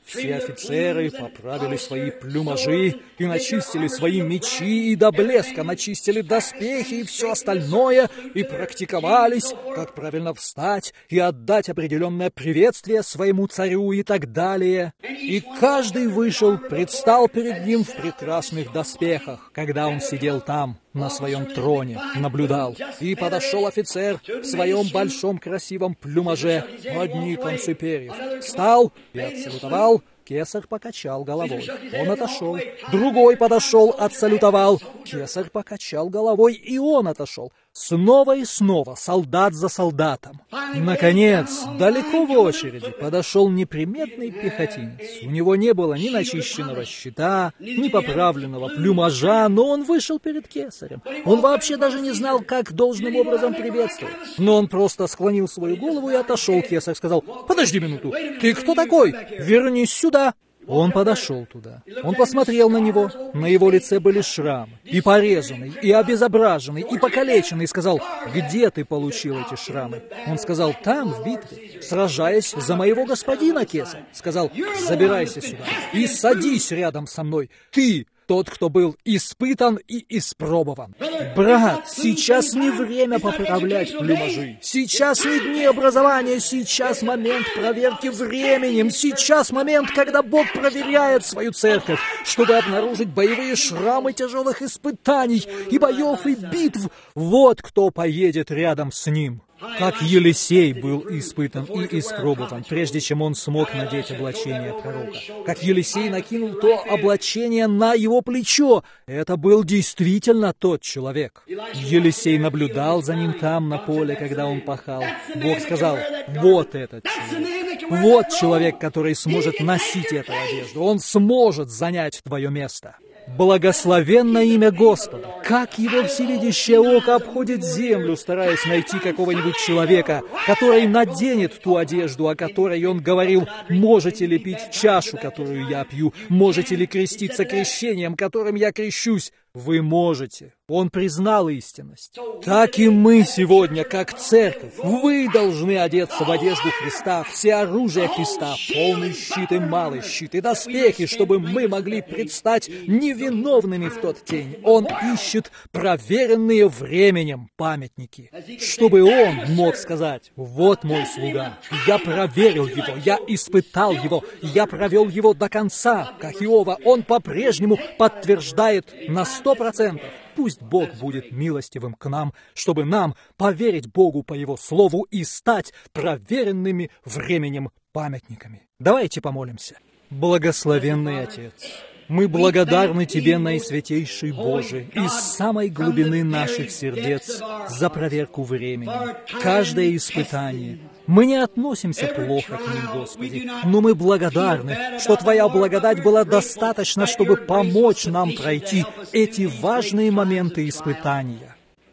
все офицеры поправили свои плюмажи и начистили свои мечи, и до блеска начистили доспехи и все остальное, и практиковались, как правильно встать и отдать определенное приветствие своему царю и так далее. И каждый вышел, предстал перед ним в прекрасных доспехах, когда он сидел там, на своем троне, наблюдал. И подошел офицер в своем большом красивом плюмаже, одни концы перьев. Встал и отсалютовал. Кесарь покачал головой. Он отошел. Другой подошел, отсалютовал. Кесарь покачал головой, и он отошел. Снова и снова, солдат за солдатом. Наконец, далеко в очереди подошел неприметный пехотинец. У него не было ни начищенного щита, ни поправленного плюмажа, но он вышел перед кесарем. Он вообще даже не знал, как должным образом приветствовать. Но он просто склонил свою голову и отошел. Кесарь сказал: «Подожди минуту, ты кто такой? Вернись сюда!» Он подошел туда. Он посмотрел на него. На его лице были шрамы. И порезанный, и обезображенный, и покалеченный. И сказал: «Где ты получил эти шрамы?» Он сказал: «Там, в битве, сражаясь за моего господина, кесарь». Сказал: «Забирайся сюда и садись рядом со мной. Ты тот, кто был испытан и испробован». Брат, сейчас не время поправлять плюмажи. Сейчас не дни образования, сейчас момент проверки временем. Сейчас момент, когда Бог проверяет свою церковь, чтобы обнаружить боевые шрамы тяжелых испытаний и боев и битв. Вот кто поедет рядом с ним. Как Елисей был испытан и испробован, прежде чем он смог надеть облачение пророка. Как Елисей накинул то облачение на его плечо. Это был действительно тот человек. Елисей наблюдал за ним там, на поле, когда он пахал. Бог сказал: «Вот этот человек. Вот человек, который сможет носить эту одежду. Он сможет занять твое место». Благословенно имя Господа! Как его всевидящее око обходит землю, стараясь найти какого-нибудь человека, который наденет ту одежду, о которой он говорил: «Можете ли пить чашу, которую я пью? Можете ли креститься крещением, которым я крещусь?» Вы можете. Он признал истинность. Так и мы сегодня, как церковь, вы должны одеться в одежду Христа, все оружие Христа, полный щит и малый щит, и доспехи, чтобы мы могли предстать невиновными в тот день. Он ищет проверенные временем памятники, чтобы он мог сказать: «Вот мой слуга, я проверил его, я испытал его, я провел его до конца». Как Иова, он по-прежнему подтверждает на сто процентов. Пусть Бог будет милостивым к нам, чтобы нам поверить Богу по Его Слову и стать проверенными временем памятниками. Давайте помолимся. Благословенный Отец, мы благодарны Тебе, Наисвятейший Боже, из самой глубины наших сердец за проверку времени. Каждое испытание. Мы не относимся плохо к ним, Господи, но мы благодарны, что Твоя благодать была достаточна, чтобы помочь нам пройти эти важные моменты испытания.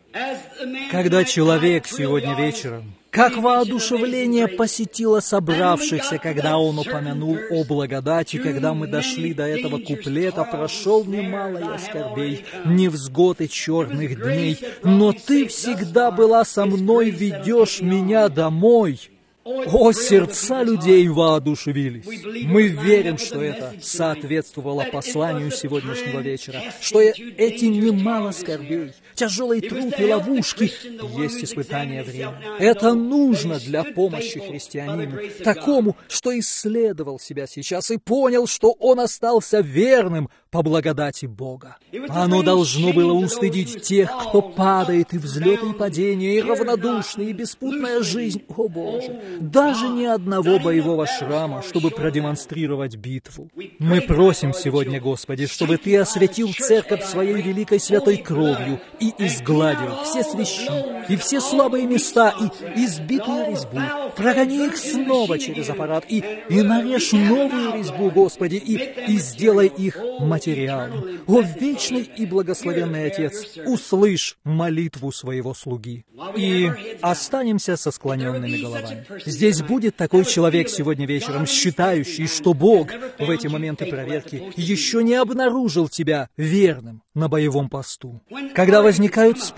Когда человек сегодня вечером, как воодушевление посетило собравшихся, когда он упомянул о благодати, когда мы дошли до этого куплета: «Прошел немало я скорбей, невзгод и черных дней, но Ты всегда была со мной, ведешь меня домой». О, сердца людей воодушевились! Мы верим, что это соответствовало посланию сегодняшнего вечера, что эти немало скорбей, тяжелый труд и ловушки есть испытание времени. Это нужно для помощи христианину, такому, что исследовал себя сейчас и понял, что он остался верным по благодати Бога. Оно должно было устыдить тех, кто падает, и взлеты, и падения, и равнодушная, и беспутная жизнь. О, Боже! Даже ни одного боевого шрама, чтобы продемонстрировать битву. Мы просим сегодня, Господи, чтобы Ты осветил церковь Своей великой святой кровью и изгладил все свищи и все слабые места и избитую резьбу. Прогони их снова через аппарат и, и нарежь новую резьбу, Господи, и, и сделай их материалом. О, вечный и благословенный Отец, услышь молитву своего слуги. И останемся со склоненными головами. Здесь будет такой человек сегодня вечером, считающий, что Бог в эти моменты проверки еще не обнаружил тебя верным на боевом посту. Когда возникают споры,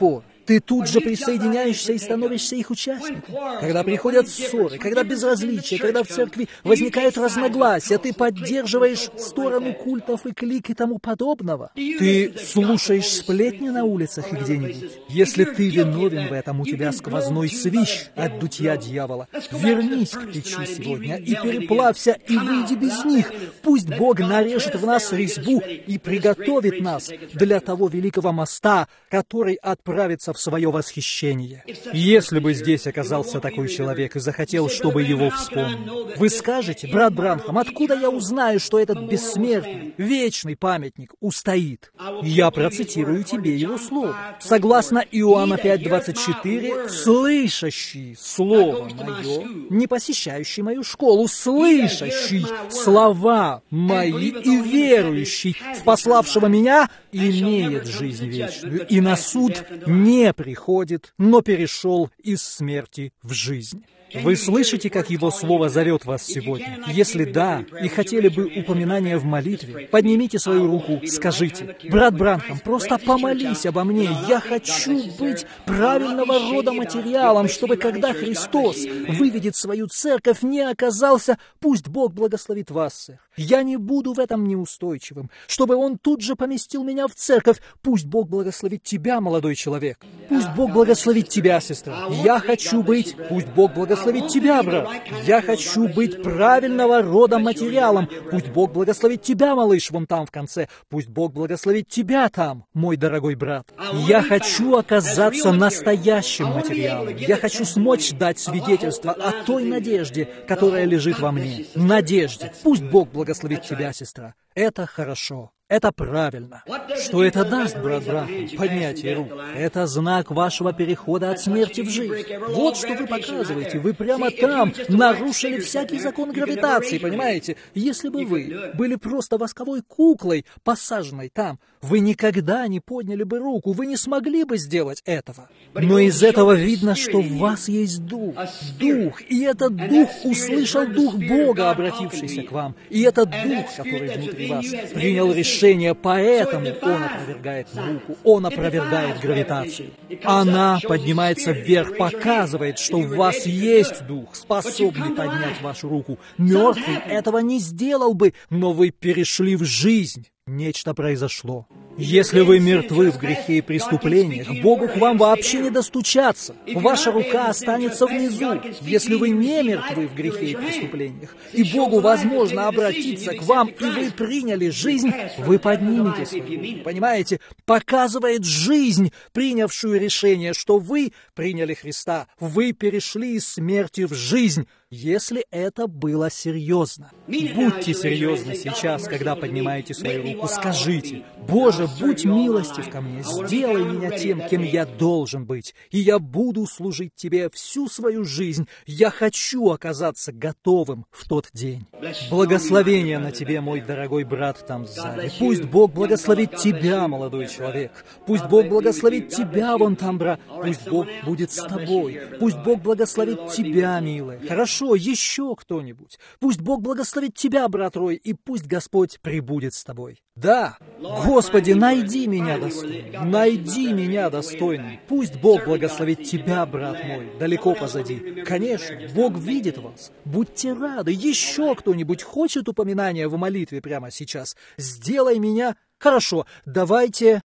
ты тут же присоединяешься и становишься их участником. Когда приходят ссоры, когда безразличие, когда в церкви возникают разногласия, ты поддерживаешь сторону культов и клик и тому подобного. Ты слушаешь сплетни на улицах и где-нибудь. Если ты виновен в этом, у тебя сквозной свищ от дутья дьявола. Вернись к печи сегодня и переплавься, и выйди без них. Пусть Бог нарежет в нас резьбу и приготовит нас для того великого моста, который отправится в свое восхищение. Если бы здесь оказался такой человек и захотел, чтобы его вспомнил, вы скажете: брат Бранхам, откуда я узнаю, что этот бессмертный, вечный памятник устоит? Я процитирую тебе его слово. Согласно Иоанна пять двадцать четыре, слышащий слово мое, не посещающий мою школу, слышащий слова мои и верующий в пославшего меня имеет жизнь вечную, и на суд не приходит, но перешел из смерти в жизнь. Вы слышите, как Его Слово зовет вас сегодня? Если да, и хотели бы упоминания в молитве, поднимите свою руку, скажите: брат Бранхам, просто помолись обо мне. Я хочу быть правильного рода материалом, чтобы когда Христос выведет свою церковь, не оказался, пусть Бог благословит вас, сэр. Я не буду в этом неустойчивым, чтобы Он тут же поместил меня в церковь. Пусть Бог благословит тебя, молодой человек. Пусть Бог благословит тебя, сестра. Я хочу быть, пусть Бог благословит благословит тебя, брат. Я хочу быть правильного рода материалом. Пусть Бог благословит тебя, малыш, вон там в конце. Пусть Бог благословит тебя там, мой дорогой брат. Я хочу оказаться настоящим материалом. Я хочу смочь дать свидетельство о той надежде, которая лежит во мне. Надежде. Пусть Бог благословит тебя, сестра. Это хорошо. Это правильно. Что это даст, брат Бранхам? Поднятие рук. Это знак вашего перехода от смерти в жизнь. Вот что вы показываете. Вы прямо там нарушили всякий закон гравитации, понимаете? Если бы вы были просто восковой куклой, посаженной там, вы никогда не подняли бы руку, вы не смогли бы сделать этого. Но из этого видно, что в вас есть дух. Дух. И этот дух услышал дух Бога, обратившийся к вам. И этот дух, который внутри вас, принял решение. Поэтому он опровергает науку, он опровергает гравитацию. Она поднимается вверх, показывает, что в вас есть дух, способный поднять вашу руку. Мертвый этого не сделал бы, но вы перешли в жизнь. Нечто произошло. Если вы мертвы в грехе и преступлениях, Богу к вам вообще не достучаться. Ваша рука останется внизу. Если вы не мертвы в грехе и преступлениях, и Богу возможно обратиться к вам, и вы приняли жизнь, вы поднимете свою руку. Понимаете? Показывает жизнь, принявшую решение, что вы приняли Христа. Вы перешли из смерти в жизнь. Если это было серьезно. Будьте серьезны сейчас, когда поднимаете свою руку. Скажите: «Боже, будь милостив ко мне, сделай меня тем, кем я должен быть, и я буду служить Тебе всю свою жизнь. Я хочу оказаться готовым в тот день». Благословение на тебе, мой дорогой брат там сзади. Пусть Бог благословит тебя, молодой человек. Пусть Бог благословит тебя, вон там, брат. Пусть Бог будет с тобой. Пусть Бог благословит тебя, милая. Хорошо? Еще кто-нибудь. Пусть Бог благословит тебя, брат Рой, и пусть Господь пребудет с тобой. Да, Господи, найди меня достойным, найди меня достойным. Пусть Бог благословит тебя, брат мой, далеко позади. Конечно, Бог видит вас. Будьте рады. Еще кто-нибудь хочет упоминания в молитве прямо сейчас? Сделай меня... Хорошо, давайте...